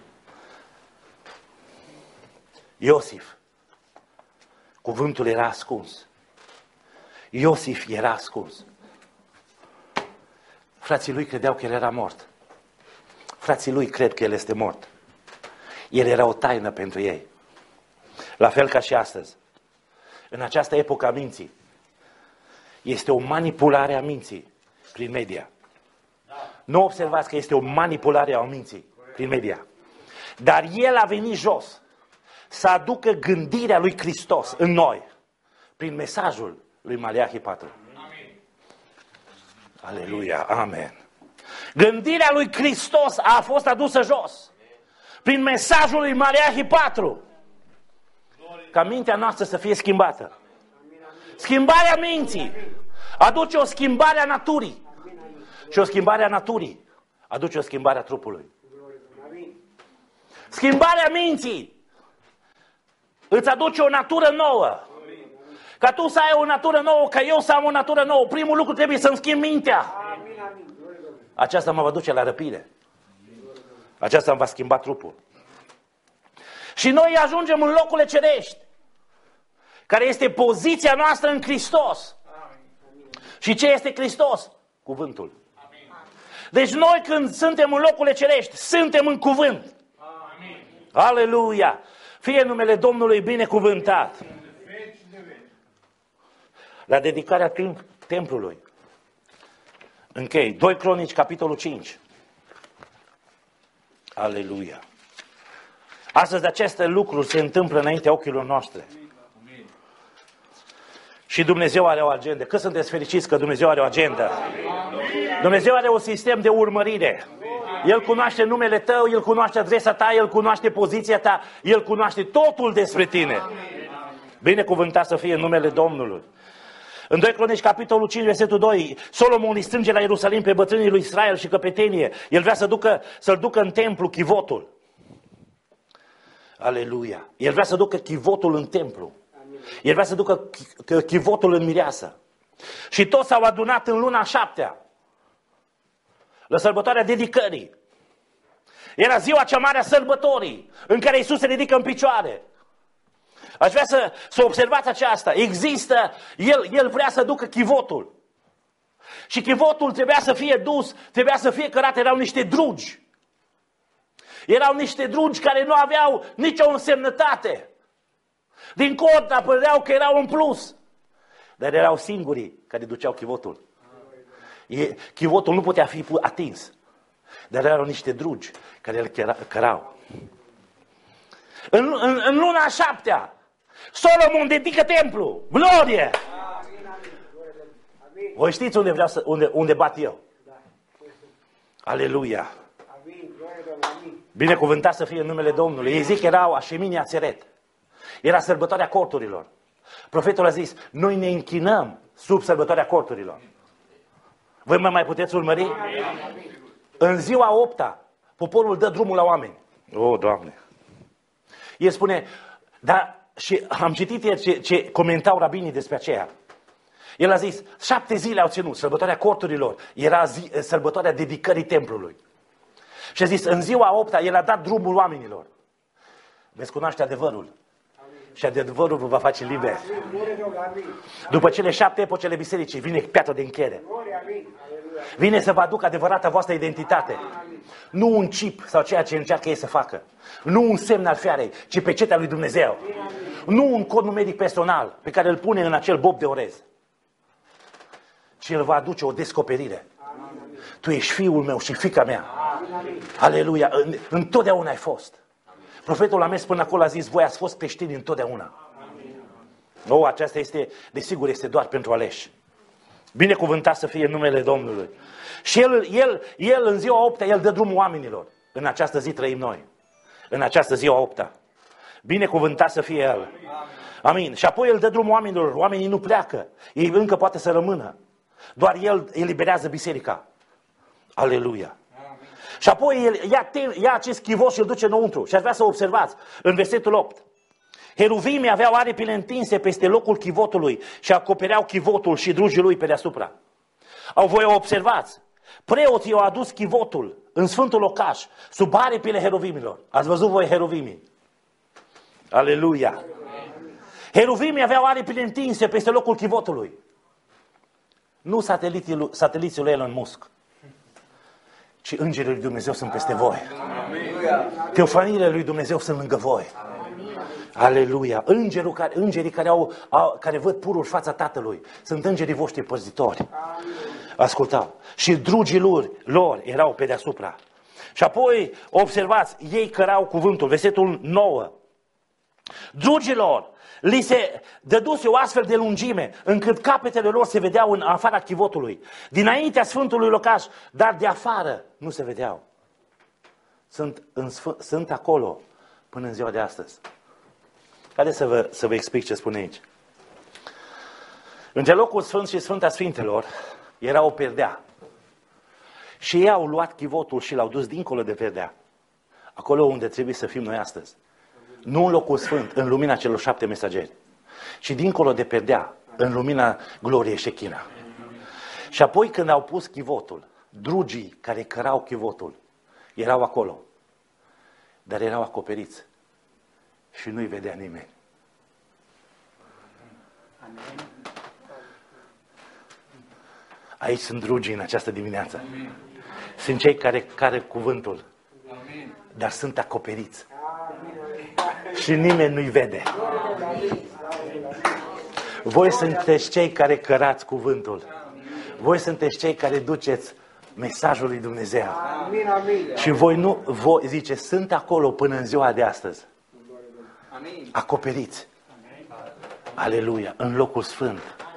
Iosif. Cuvântul era ascuns. Iosif era ascuns. Frații lui credeau că el era mort. Frații lui cred că el este mort. El era o taină pentru ei. La fel ca și astăzi. În această epocă a minții. Este o manipulare a minții prin media. Nu observați că este o manipulare a minții prin media. Dar el a venit jos să aducă gândirea lui Hristos în noi prin mesajul lui Maleahi 4. Amin. Aleluia, amen. Gândirea lui Hristos a fost adusă jos prin mesajul lui Maleahi 4. Ca mintea noastră să fie schimbată. Schimbarea minții aduce o schimbare a naturii. Și o schimbare a naturii aduce o schimbare a trupului. Schimbarea minții îți aduce o natură nouă. Ca tu să ai o natură nouă, ca eu să am o natură nouă, primul lucru trebuie să-mi schimb mintea. Aceasta mă va duce la răpire. Aceasta îmi va schimba trupul. Și noi ajungem în locurile cerești, care este poziția noastră în Hristos. Și ce este Hristos? Cuvântul. Deci noi când suntem în locurile cerești, suntem în cuvânt. Aleluia! Fie numele Domnului binecuvântat. La dedicarea templului. Închei. 2 Cronici, capitolul 5. Aleluia! Astăzi aceste lucruri se întâmplă înaintea ochilor noastre. Și Dumnezeu are o agendă. Cât sunteți fericiți că Dumnezeu are o agendă? Dumnezeu are un sistem de urmărire. El cunoaște numele tău, El cunoaște adresa ta, El cunoaște poziția ta, El cunoaște totul despre tine. Binecuvântat să fie în numele Domnului. În 2 Cronici, capitolul 5, versetul 2, Solomon îi strânge la Ierusalim pe bătrânii lui Israel și căpetenie. El vrea să-l ducă în templu chivotul. Aleluia! El vrea să ducă chivotul în templu. El vrea să ducă chivotul în mireasă. Și toți s-au adunat în luna 7-a, la sărbătoarea dedicării. Era ziua cea mare a sărbătorii, în care Iisus se ridică în picioare. Aș vrea să observați aceasta. Există, el vrea să ducă chivotul. Și chivotul trebuia să fie dus, trebuia să fie cărat, erau niște drugi. Erau niște drugi care nu aveau nicio însemnătate. Din contră, păreau că erau în plus. Dar erau singurii care duceau chivotul. Chivotul nu putea fi atins. Dar erau niște drugi care îl cărau. În luna 7-a, Solomon dedică templu. Glorie! Voi știți unde bat eu? Aleluia! Binecuvântat să fie în numele Domnului. Ei zic că erau Așemini Ațeret. Era sărbătoarea corturilor. Profetul a zis, noi ne închinăm sub sărbătoarea corturilor. Voi mă mai puteți urmări? În ziua 8-a, poporul dă drumul la oameni. O, Doamne! El spune, dar și am citit ieri ce comentau rabinii despre aceea. El a zis, 7 zile au ținut, sărbătoarea corturilor, era sărbătoarea dedicării templului. Și a zis, în ziua 8-a, el a dat drumul oamenilor. Veți cunoaște adevărul. Și adevărul vă va face liber. După cele 7 epocele bisericii, vine piatra de încheiere. Vine să vă aducă adevărata voastră identitate. Nu un chip sau ceea ce încearcă ei să facă. Nu un semn al fiarei, ci pecetea lui Dumnezeu. Nu un cod numeric personal pe care îl pune în acel bob de orez. Ci el va aduce o descoperire. Tu ești fiul meu și fiica mea. Aleluia! Întotdeauna ai fost. Profetul a mers până acolo, a zis, voi ați fost creștini întotdeauna. Nu, aceasta este, desigur, este doar pentru aleși. Binecuvântat să fie numele Domnului. Și el în ziua 8-a, el dă drumul oamenilor. În această zi trăim noi. În această ziua 8-a. Binecuvântat să fie El. Amin. Și apoi el dă drumul oamenilor. Oamenii nu pleacă. Ei încă poate să rămână. Doar el eliberează biserica. Aleluia. Și apoi el ia acest chivos și îl duce înăuntru. Și aș vrea să observați. În versetul 8. Heruvimii aveau aripile întinse peste locul chivotului și acopereau chivotul și drugii lui pe deasupra. Voi observați. Preoții au adus chivotul în sfântul locaș sub aripile heruvimilor. Ați văzut voi heruvimii? Aleluia! Heruvimii aveau aripile întinse peste locul chivotului. Nu sateliții lui Elon Musk, ci îngerii lui Dumnezeu sunt peste voi. Teofaniile lui Dumnezeu sunt lângă voi. Aleluia! Îngerii care văd purul fața Tatălui sunt îngerii voștri păzitori. Ascultau. Și drugii lor erau pe deasupra. Și apoi, observați, ei cărau cuvântul. Versetul 9. Drugilor li se dăduse o astfel de lungime, încât capetele lor se vedeau în afara chivotului. Dinaintea sfântului locaș, dar de afară nu se vedeau. Sunt acolo până în ziua de astăzi. Haideți să vă explic ce spune aici. Între locul sfânt și Sfânta Sfintelor era o perdea. Și ei au luat chivotul și l-au dus dincolo de perdea. Acolo unde trebuie să fim noi astăzi. Nu în locul sfânt, în lumina celor 7 mesageri. Și dincolo de perdea, în lumina gloriei Shechina. Și apoi când au pus chivotul, drugii care cărau chivotul, erau acolo. Dar erau acoperiți. Și nu-i vedea nimeni. Aici sunt drugii în această dimineață. Sunt cei care cuvântul. Dar sunt acoperiți. Și nimeni nu-i vede. Voi sunteți cei care cărați cuvântul. Voi sunteți cei care duceți mesajul lui Dumnezeu. Și voi zice, sunt acolo până în ziua de astăzi. Acoperiți. Aleluia, în locul sfânt.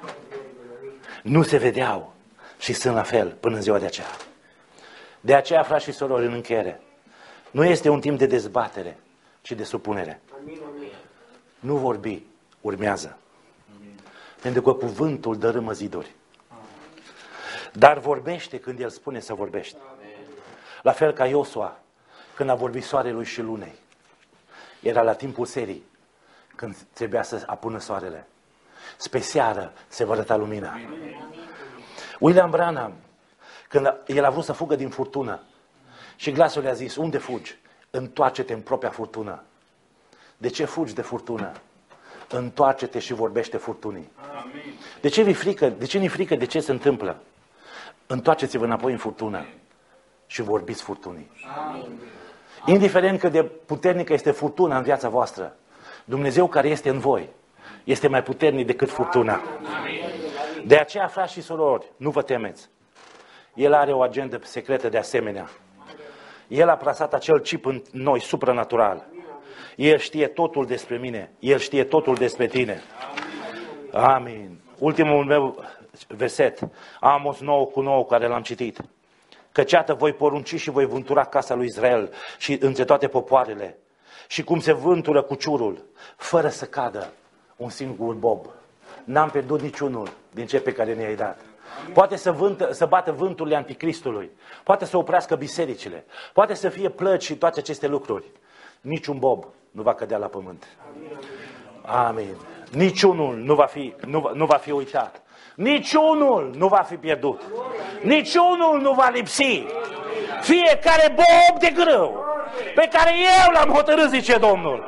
nu se vedeau și sunt la fel până în ziua de aceea. De aceea, frați și surori, în încheiere, nu este un timp de dezbatere, ci de supunere. Nu vorbi, urmează. Pentru că cuvântul dărâmă ziduri. Dar vorbește când El spune să vorbești. La fel ca Iosua, când a vorbit soarelui și lunei. Era la timpul serii, când trebuia să apună soarele. Spre seară se va arăta lumina. William Branham, când el a vrut să fugă din furtună, și glasul i-a zis, unde fugi? Întoarce-te în propria furtună. De ce fugi de furtună? Întoarce-te și vorbește furtunii. De ce vi frică? De ce ni frică? De ce se întâmplă? Întoarceți-vă înapoi în furtună și vorbiți furtunii. Indiferent cât de puternică este furtuna în viața voastră, Dumnezeu care este în voi este mai puternic decât furtuna. De aceea, frați și surori, nu vă temeți. El are o agendă secretă de asemenea. El a plasat acel chip în noi, supranatural. El știe totul despre mine. El știe totul despre tine. Amin. Ultimul meu verset, Amos 9:9, care l-am citit. Căci iată, voi porunci și voi vântura casa lui Israel și între toate popoarele. Și cum se vântură cuciurul, fără să cadă un singur bob. N-am pierdut niciunul din ce pe care ne-ai dat. Poate să bată vânturile anticristului. Poate să oprească bisericile. Poate să fie plăci și toate aceste lucruri. Niciun bob nu va cădea la pământ. Amin. Niciunul nu va fi uitat. Niciunul nu va fi pierdut. Niciunul nu va lipsi. Fiecare bob de grâu pe care eu l-am hotărât, zice Domnul.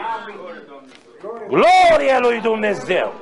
Gloria lui Dumnezeu.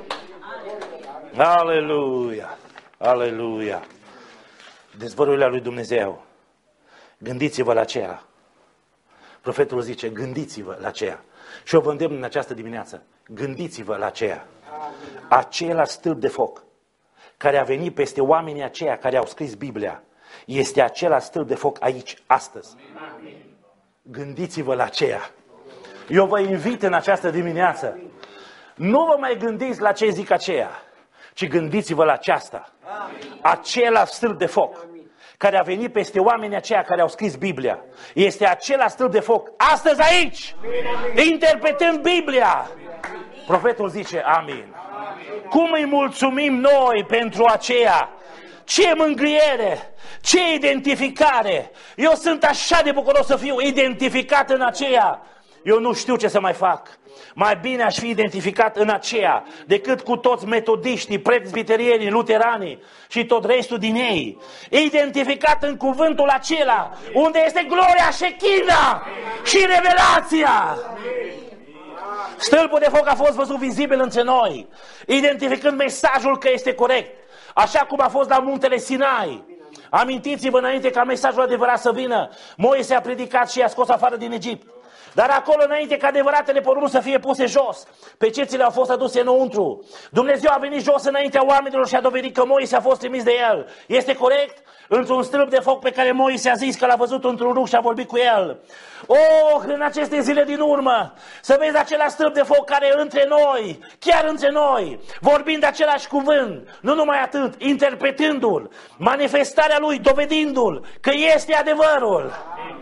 Aleluia. Aleluia. Dezvăluirea lui Dumnezeu. Gândiți-vă la aceea. Profetul zice, gândiți-vă la aceea. Și eu vă îndemn în această dimineață. Gândiți-vă la aceea. Acela stâlp de foc care a venit peste oamenii aceia care au scris Biblia. Este acela stâlp de foc aici, astăzi. Gândiți-vă la aceea. Eu vă invit în această dimineață. Nu vă mai gândiți la ce zic aceea, ci gândiți-vă la aceasta. Acela stâlp de foc care a venit peste oamenii aceia care au scris Biblia. Este acela stâlp de foc astăzi aici, interpretând Biblia. Profetul zice, amin. Cum îi mulțumim noi pentru aceea? Ce mângâiere, ce identificare. Eu sunt așa de bucuros să fiu identificat în aceea. Eu nu știu ce să mai fac. Mai bine aș fi identificat în aceea decât cu toți metodiștii, presbiterienii, luteranii și tot restul din ei. Identificat în cuvântul acela unde este gloria Shechina și revelația. Stâlpul de foc a fost văzut vizibil între noi, identificând mesajul că este corect, așa cum a fost la muntele Sinai. Amintiți-vă înainte ca mesajul adevărat să vină, Moise a predicat și i-a scos afară din Egipt. Dar acolo, înainte ca adevăratele porunci să fie puse jos, pecețile au fost aduse înăuntru. Dumnezeu a venit jos înaintea oamenilor și a dovedit că Moise a fost trimis de el. Este corect? Într-un stâlp de foc pe care Moise a zis că l-a văzut într-un rug și a vorbit cu el. Oh, în aceste zile din urmă, să vezi acela stâlp de foc care între noi, chiar între noi, vorbind același cuvânt, nu numai atât, interpretându-l, manifestarea lui, dovedindu-l că este adevărul.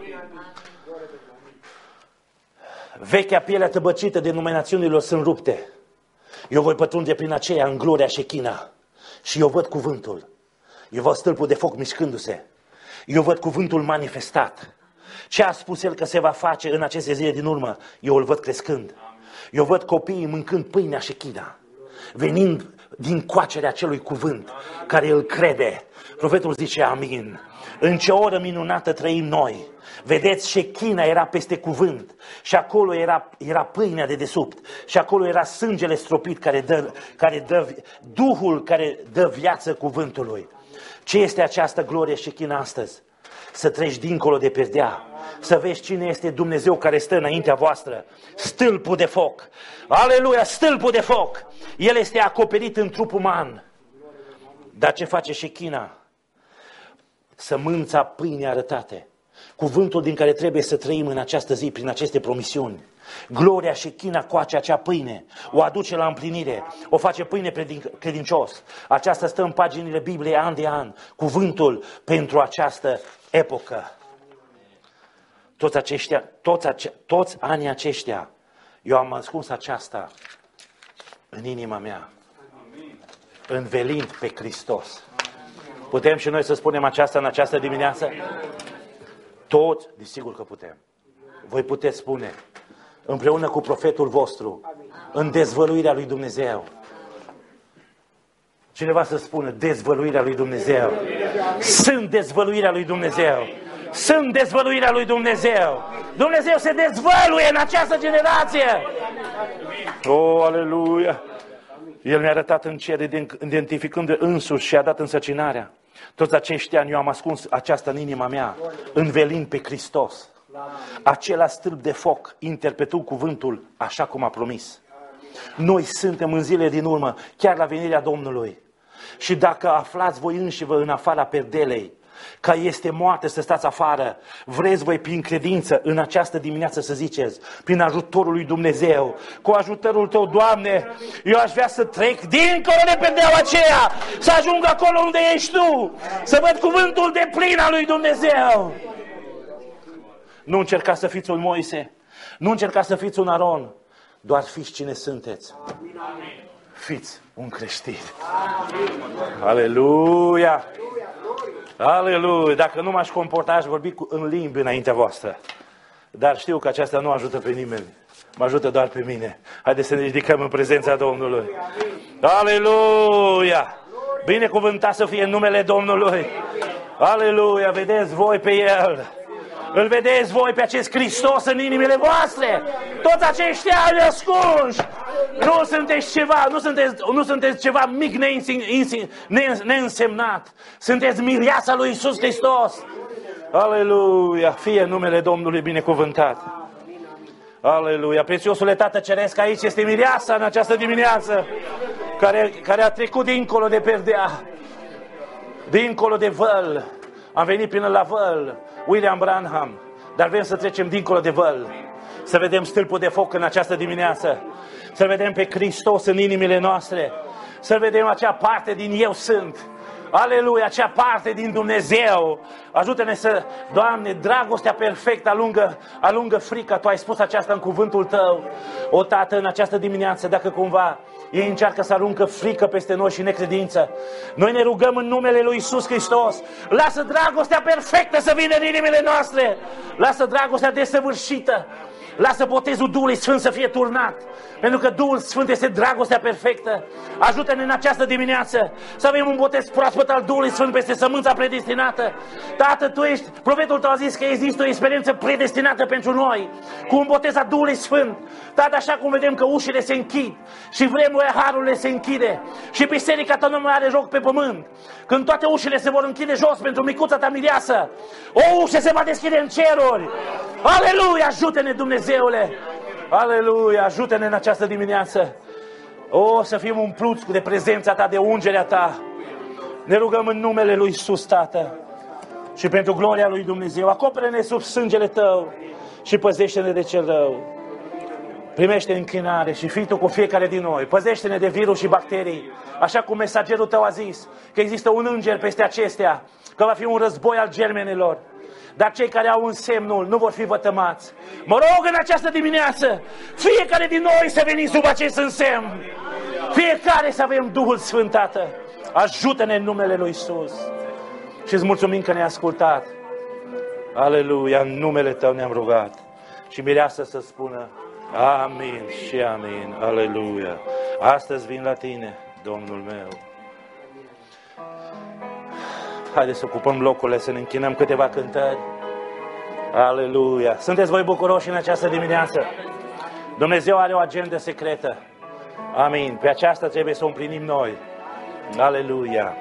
Vechea pielea tăbăcită de numai națiunilor sunt rupte. Eu voi pătrunde prin aceea în gloria Shechina. Și eu văd cuvântul. Eu văd stâlpul de foc mișcându-se. Eu văd cuvântul manifestat. Ce a spus el că se va face în aceste zile din urmă, eu îl văd crescând. Eu văd copiii mâncând pâinea Shechina, venind din coacerea acelui cuvânt care îl crede. Profetul zice amin. În ce oră minunată trăim noi. Vedeți, Shechina era peste cuvânt și acolo era pâinea de desubt și acolo era sângele stropit care dă Duhul care dă viață cuvântului. Ce este această glorie Shechina astăzi? Să treci dincolo de perdea, să vezi cine este Dumnezeu care stă înaintea voastră. Stâlpul de foc. Aleluia, stâlpul de foc. El este acoperit în trup uman. Dar ce face Shechina? Sămânța pâinii arătate. Cuvântul din care trebuie să trăim în această zi, prin aceste promisiuni. Gloria și china coace acea pâine, o aduce la împlinire, o face pâine credincios. Aceasta stă în paginile Bibliei an de an, cuvântul pentru această epocă. Toți anii aceștia, eu am ascuns aceasta în inima mea, învelind pe Hristos. Putem și noi să spunem aceasta în această dimineață? Toți, desigur că putem. Voi puteți spune, împreună cu profetul vostru, în dezvăluirea lui Dumnezeu. Cineva să spună, dezvăluirea lui Dumnezeu. Sunt dezvăluirea lui Dumnezeu. Sunt dezvăluirea lui Dumnezeu. Dumnezeu se dezvăluie în această generație. Oh, aleluia! El mi-a arătat în cer, identificând însuși și a dat însăcinarea. Toți acești ani eu am ascuns aceasta în inima mea, învelind pe Hristos. Acela stâlp de foc, interpretând cuvântul așa cum a promis. Noi suntem în zile din urmă, chiar la venirea Domnului. Și dacă aflați voi înșivă în afara perdelei, că este moarte să stați afară, vreți voi prin credință în această dimineață să ziceți, prin ajutorul lui Dumnezeu, cu ajutorul Tău, Doamne, eu aș vrea să trec dincolo de perdeaua aceea, să ajung acolo unde ești Tu, să văd cuvântul de plin al lui Dumnezeu. Nu încercați să fiți un Moise, nu încercați să fiți un Aron, doar fiți cine sunteți. Fiți un creștin. Aleluia! Aleluia! Dacă nu m-aș comporta, aș vorbi în limbi înaintea voastră. Dar știu că aceasta nu ajută pe nimeni. Mă ajută doar pe mine. Haideți să ne ridicăm în prezența Domnului. Aleluia! Binecuvântat să fie în numele Domnului. Aleluia! Vedeți voi pe El. Îl vedeți voi pe acest Hristos în inimile voastre. Toți aceștia ascunși. Nu sunteți ceva, nu sunteți ceva mic neînsemnat. Sunteți mireasa lui Iisus Hristos. Aleluia! Fie numele Domnului binecuvântat. Aleluia! Prețiosule Tată Ceresc, aici este mireasa în această dimineață, care a trecut dincolo de perdea, dincolo de văl. Am venit până la văl, William Branham, dar vrem să trecem dincolo de văl, să vedem stâlpul de foc în această dimineață, să vedem pe Hristos în inimile noastre, să vedem acea parte din eu sunt. Aleluia, acea parte din Dumnezeu. Ajută-ne să, Doamne, dragostea perfectă alungă frica. Tu ai spus aceasta în cuvântul Tău. O, Tată, în această dimineață, dacă cumva ei încearcă să aruncă frică peste noi și necredință, noi ne rugăm în numele lui Iisus Hristos. Lasă dragostea perfectă să vină în inimile noastre. Lasă dragostea desăvârșită. Lasă botezul Duhului Sfânt să fie turnat. Pentru că Duhul Sfânt este dragostea perfectă. Ajută-ne în această dimineață să avem un botez proaspăt al Duhului Sfânt peste sămânța predestinată. Tată, Tu ești, profetul Tău a zis că există o experiență predestinată pentru noi, cu un botez al Duhului Sfânt. Tată, așa cum vedem că ușile se închid și vremurile harurile se închide și biserica Ta nu mai are loc pe pământ, când toate ușile se vor închide jos pentru micuța Ta mireasă, o ușă se va deschide în ceruri. Aleluia! Ajută-ne, Dumnezeule! Aleluia! Ajută-ne în această dimineață! O, să fim umpluți de prezența Ta, de ungerea Ta! Ne rugăm în numele lui Iisus, Tată, și pentru gloria lui Dumnezeu. Acopere-ne sub sângele Tău și păzește-ne de cel rău. Primește închinare și fii Tu cu fiecare din noi. Păzește-ne de virus și bacterii, așa cum mesagerul Tău a zis, că există un înger peste acestea, că va fi un război al germenilor. Dar cei care au însemnul nu vor fi vătămați. Mă rog în această dimineață, fiecare din noi să venim sub acest însemn. Fiecare să avem Duhul Sfânt, Tată. Ajută-ne în numele lui Iisus. Și îți mulțumim că ne-ai ascultat. Aleluia, în numele Tău ne-am rugat. Și mireasa să spună amin și amin. Aleluia. Astăzi vin la Tine, Domnul meu. Haideți să ocupăm locurile, să ne închinăm câteva cântări. Aleluia! Sunteți voi bucuroși în această dimineață? Dumnezeu are o agendă secretă. Amin. Pe aceasta trebuie să o împlinim noi. Aleluia!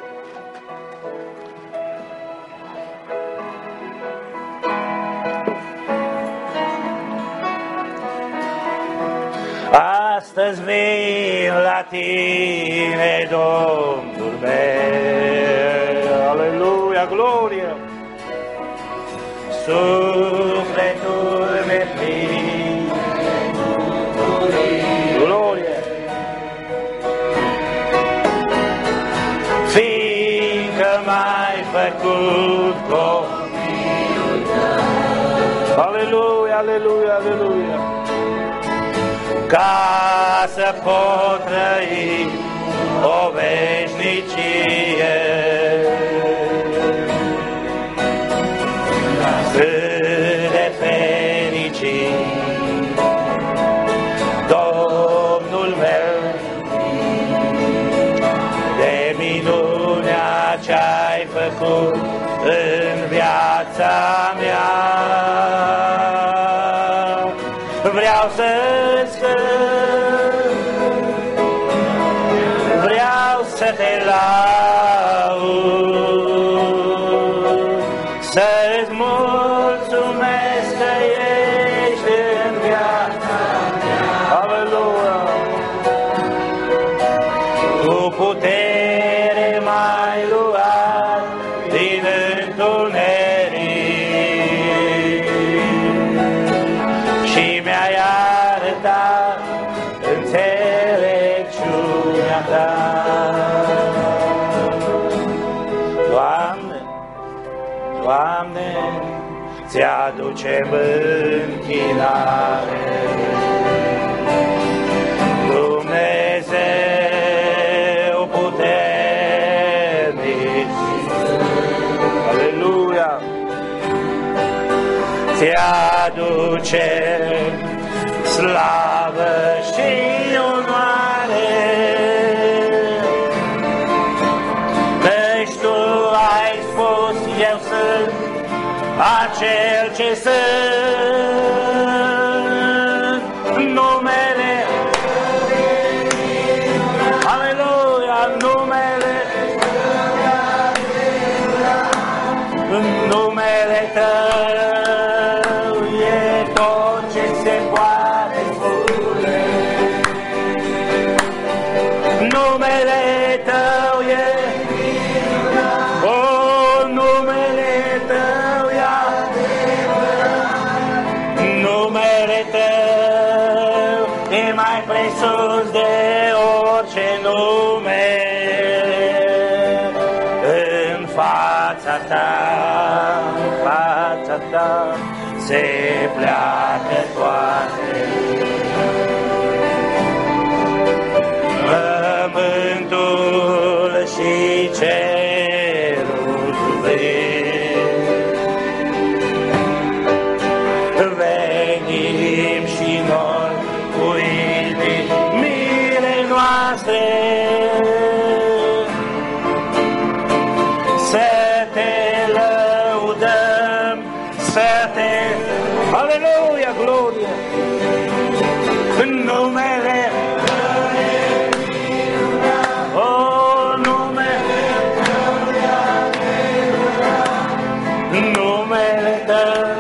Astăzi vin la Tine, Domnul meu. Aleluia, glorie! Sufletul meu plin
făcut copilul tău. Aleluia, aleluia, aleluia. Ca să pot trăi o veșnicie. Cât de fericit Domnul meu, de minunea ce-ai făcut în viața mea. Vreau să-ți cânt, vreau să te laud, să-ți mulțumesc că ești în viața mea. Aleluia! Cu putere m-ai luat din întuneric și mi-ai arătat înțelepciunea ta. Doamne, Doamne, ți-aducem închinare. Dumnezeu puternic, aleluia, ți-aducem slavă și onoare. Căci Tu ai spus, eu sunt acel ce sunt, numele, aleluia, numele, numele Tău e tot ce se poate spune. Numele Tău e, numele Tău e numele Tău e mai presus de orice nume. În fața Ta, în fața Ta se pleacă toate. Pământul și cerul venim și noi cu inimile noastre să te lăudăm, să te, aleluia, glorie, în numele, numele Tău,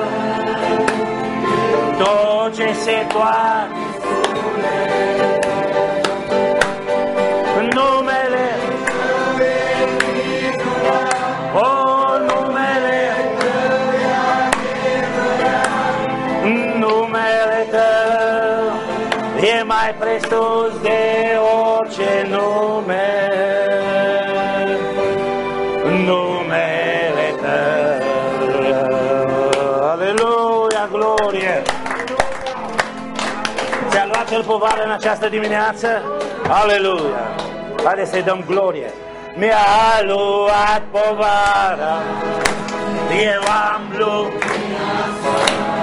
tot ce se poate spune. Numele, numele Tău e mai presus de orice nume. Numele Tău, aleluia, glorie. Ți-a luat cel povară în această dimineață? Aleluia! Haideți să-i dăm glorie. Mi-a luat povara, eu am lumina,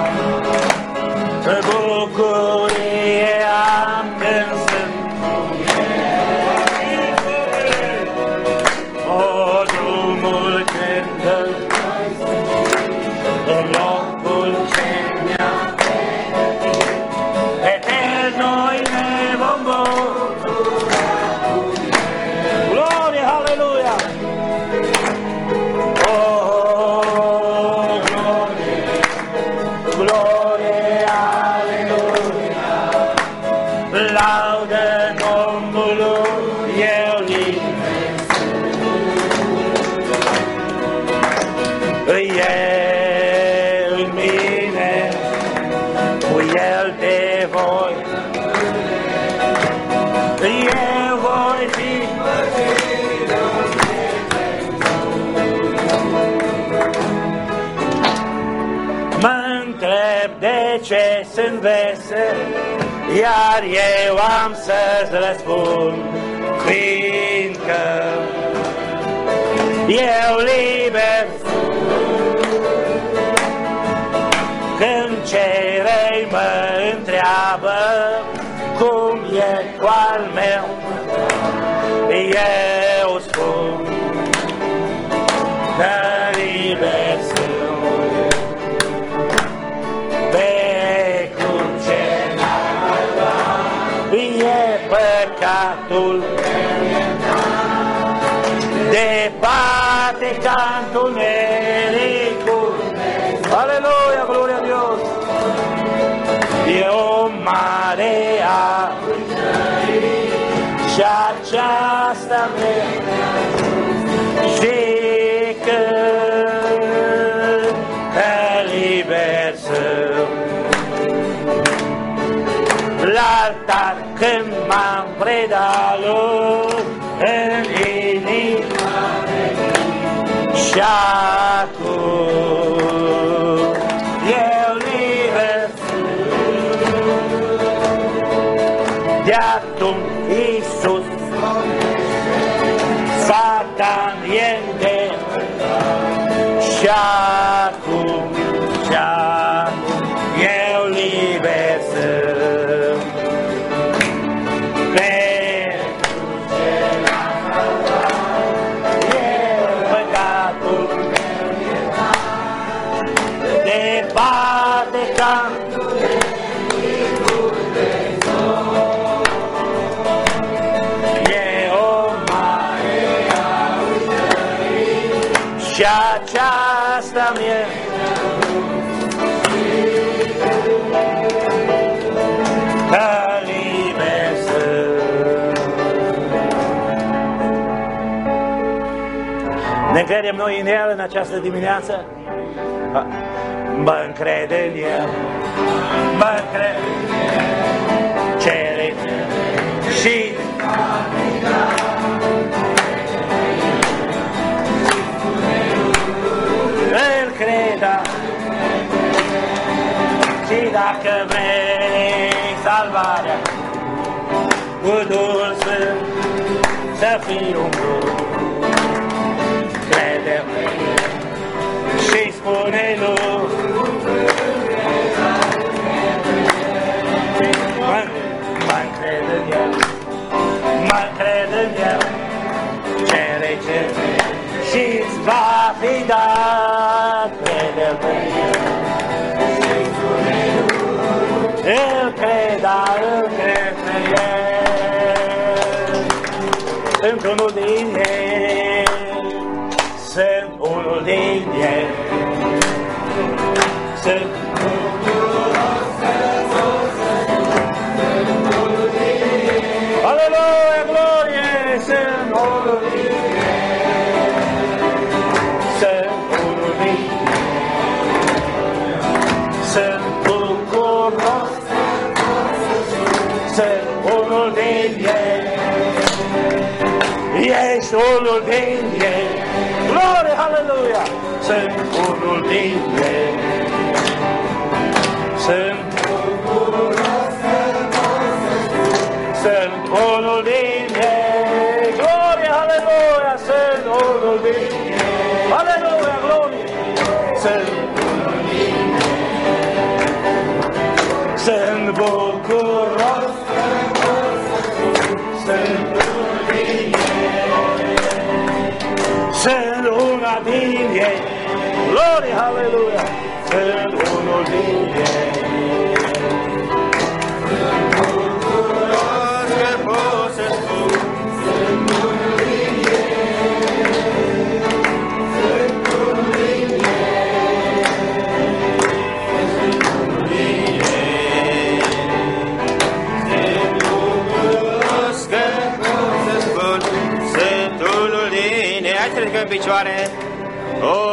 bucurie am când sunt cu El. O, drumul când în locul ce mi-a etern noi ne vom bucura. Glorie, aleluia! O, glorie! de ce sunt vesel, iar eu am să-ți răspund, fiindcă eu liber când cei răi mă întreabă cum e cu al meu, eu spun că liber sunt pe cruce. E păcatul departe ca întunericul. Aleluia, gloria a Dios. E o mare a și aceasta mea și când liber sunt l'altar când m-am predat lui în inima și acum eu liber sunt. De atunci Iisus Satan e și acum eu liber sunt. Pe păcatul departe ca e o mare și aceasta mie că liber sunt. Ne încredem noi în El în această dimineață? Mă încred în El, mă încred, cere și îl creda. Și dacă vrei salvarea cu Duhul Sfânt să fii umplut, crede și spune lui mă încred în El, mă încred în El, cere și-ți va fi dat, crede pe El. Îl cred, îl cred pe El. Sunt unul din ei, sunt unul din ei, sunt aleluia, glorie, sunt unul din ei, sunt unul din ei, sunt bucuros, sunt unul din ei, ești unul din ei, glorie, aleluia, sunt unul din ei, sunt bucuros, sunt unul din ei, glorie, aleluia, sunt unul din ei, aleluia, glorie, sunt unul din ei, sunt bucuros, sunt unul din ei, sunt una din ei, glorie, aleluia, sunt unul din ei.
În picioare.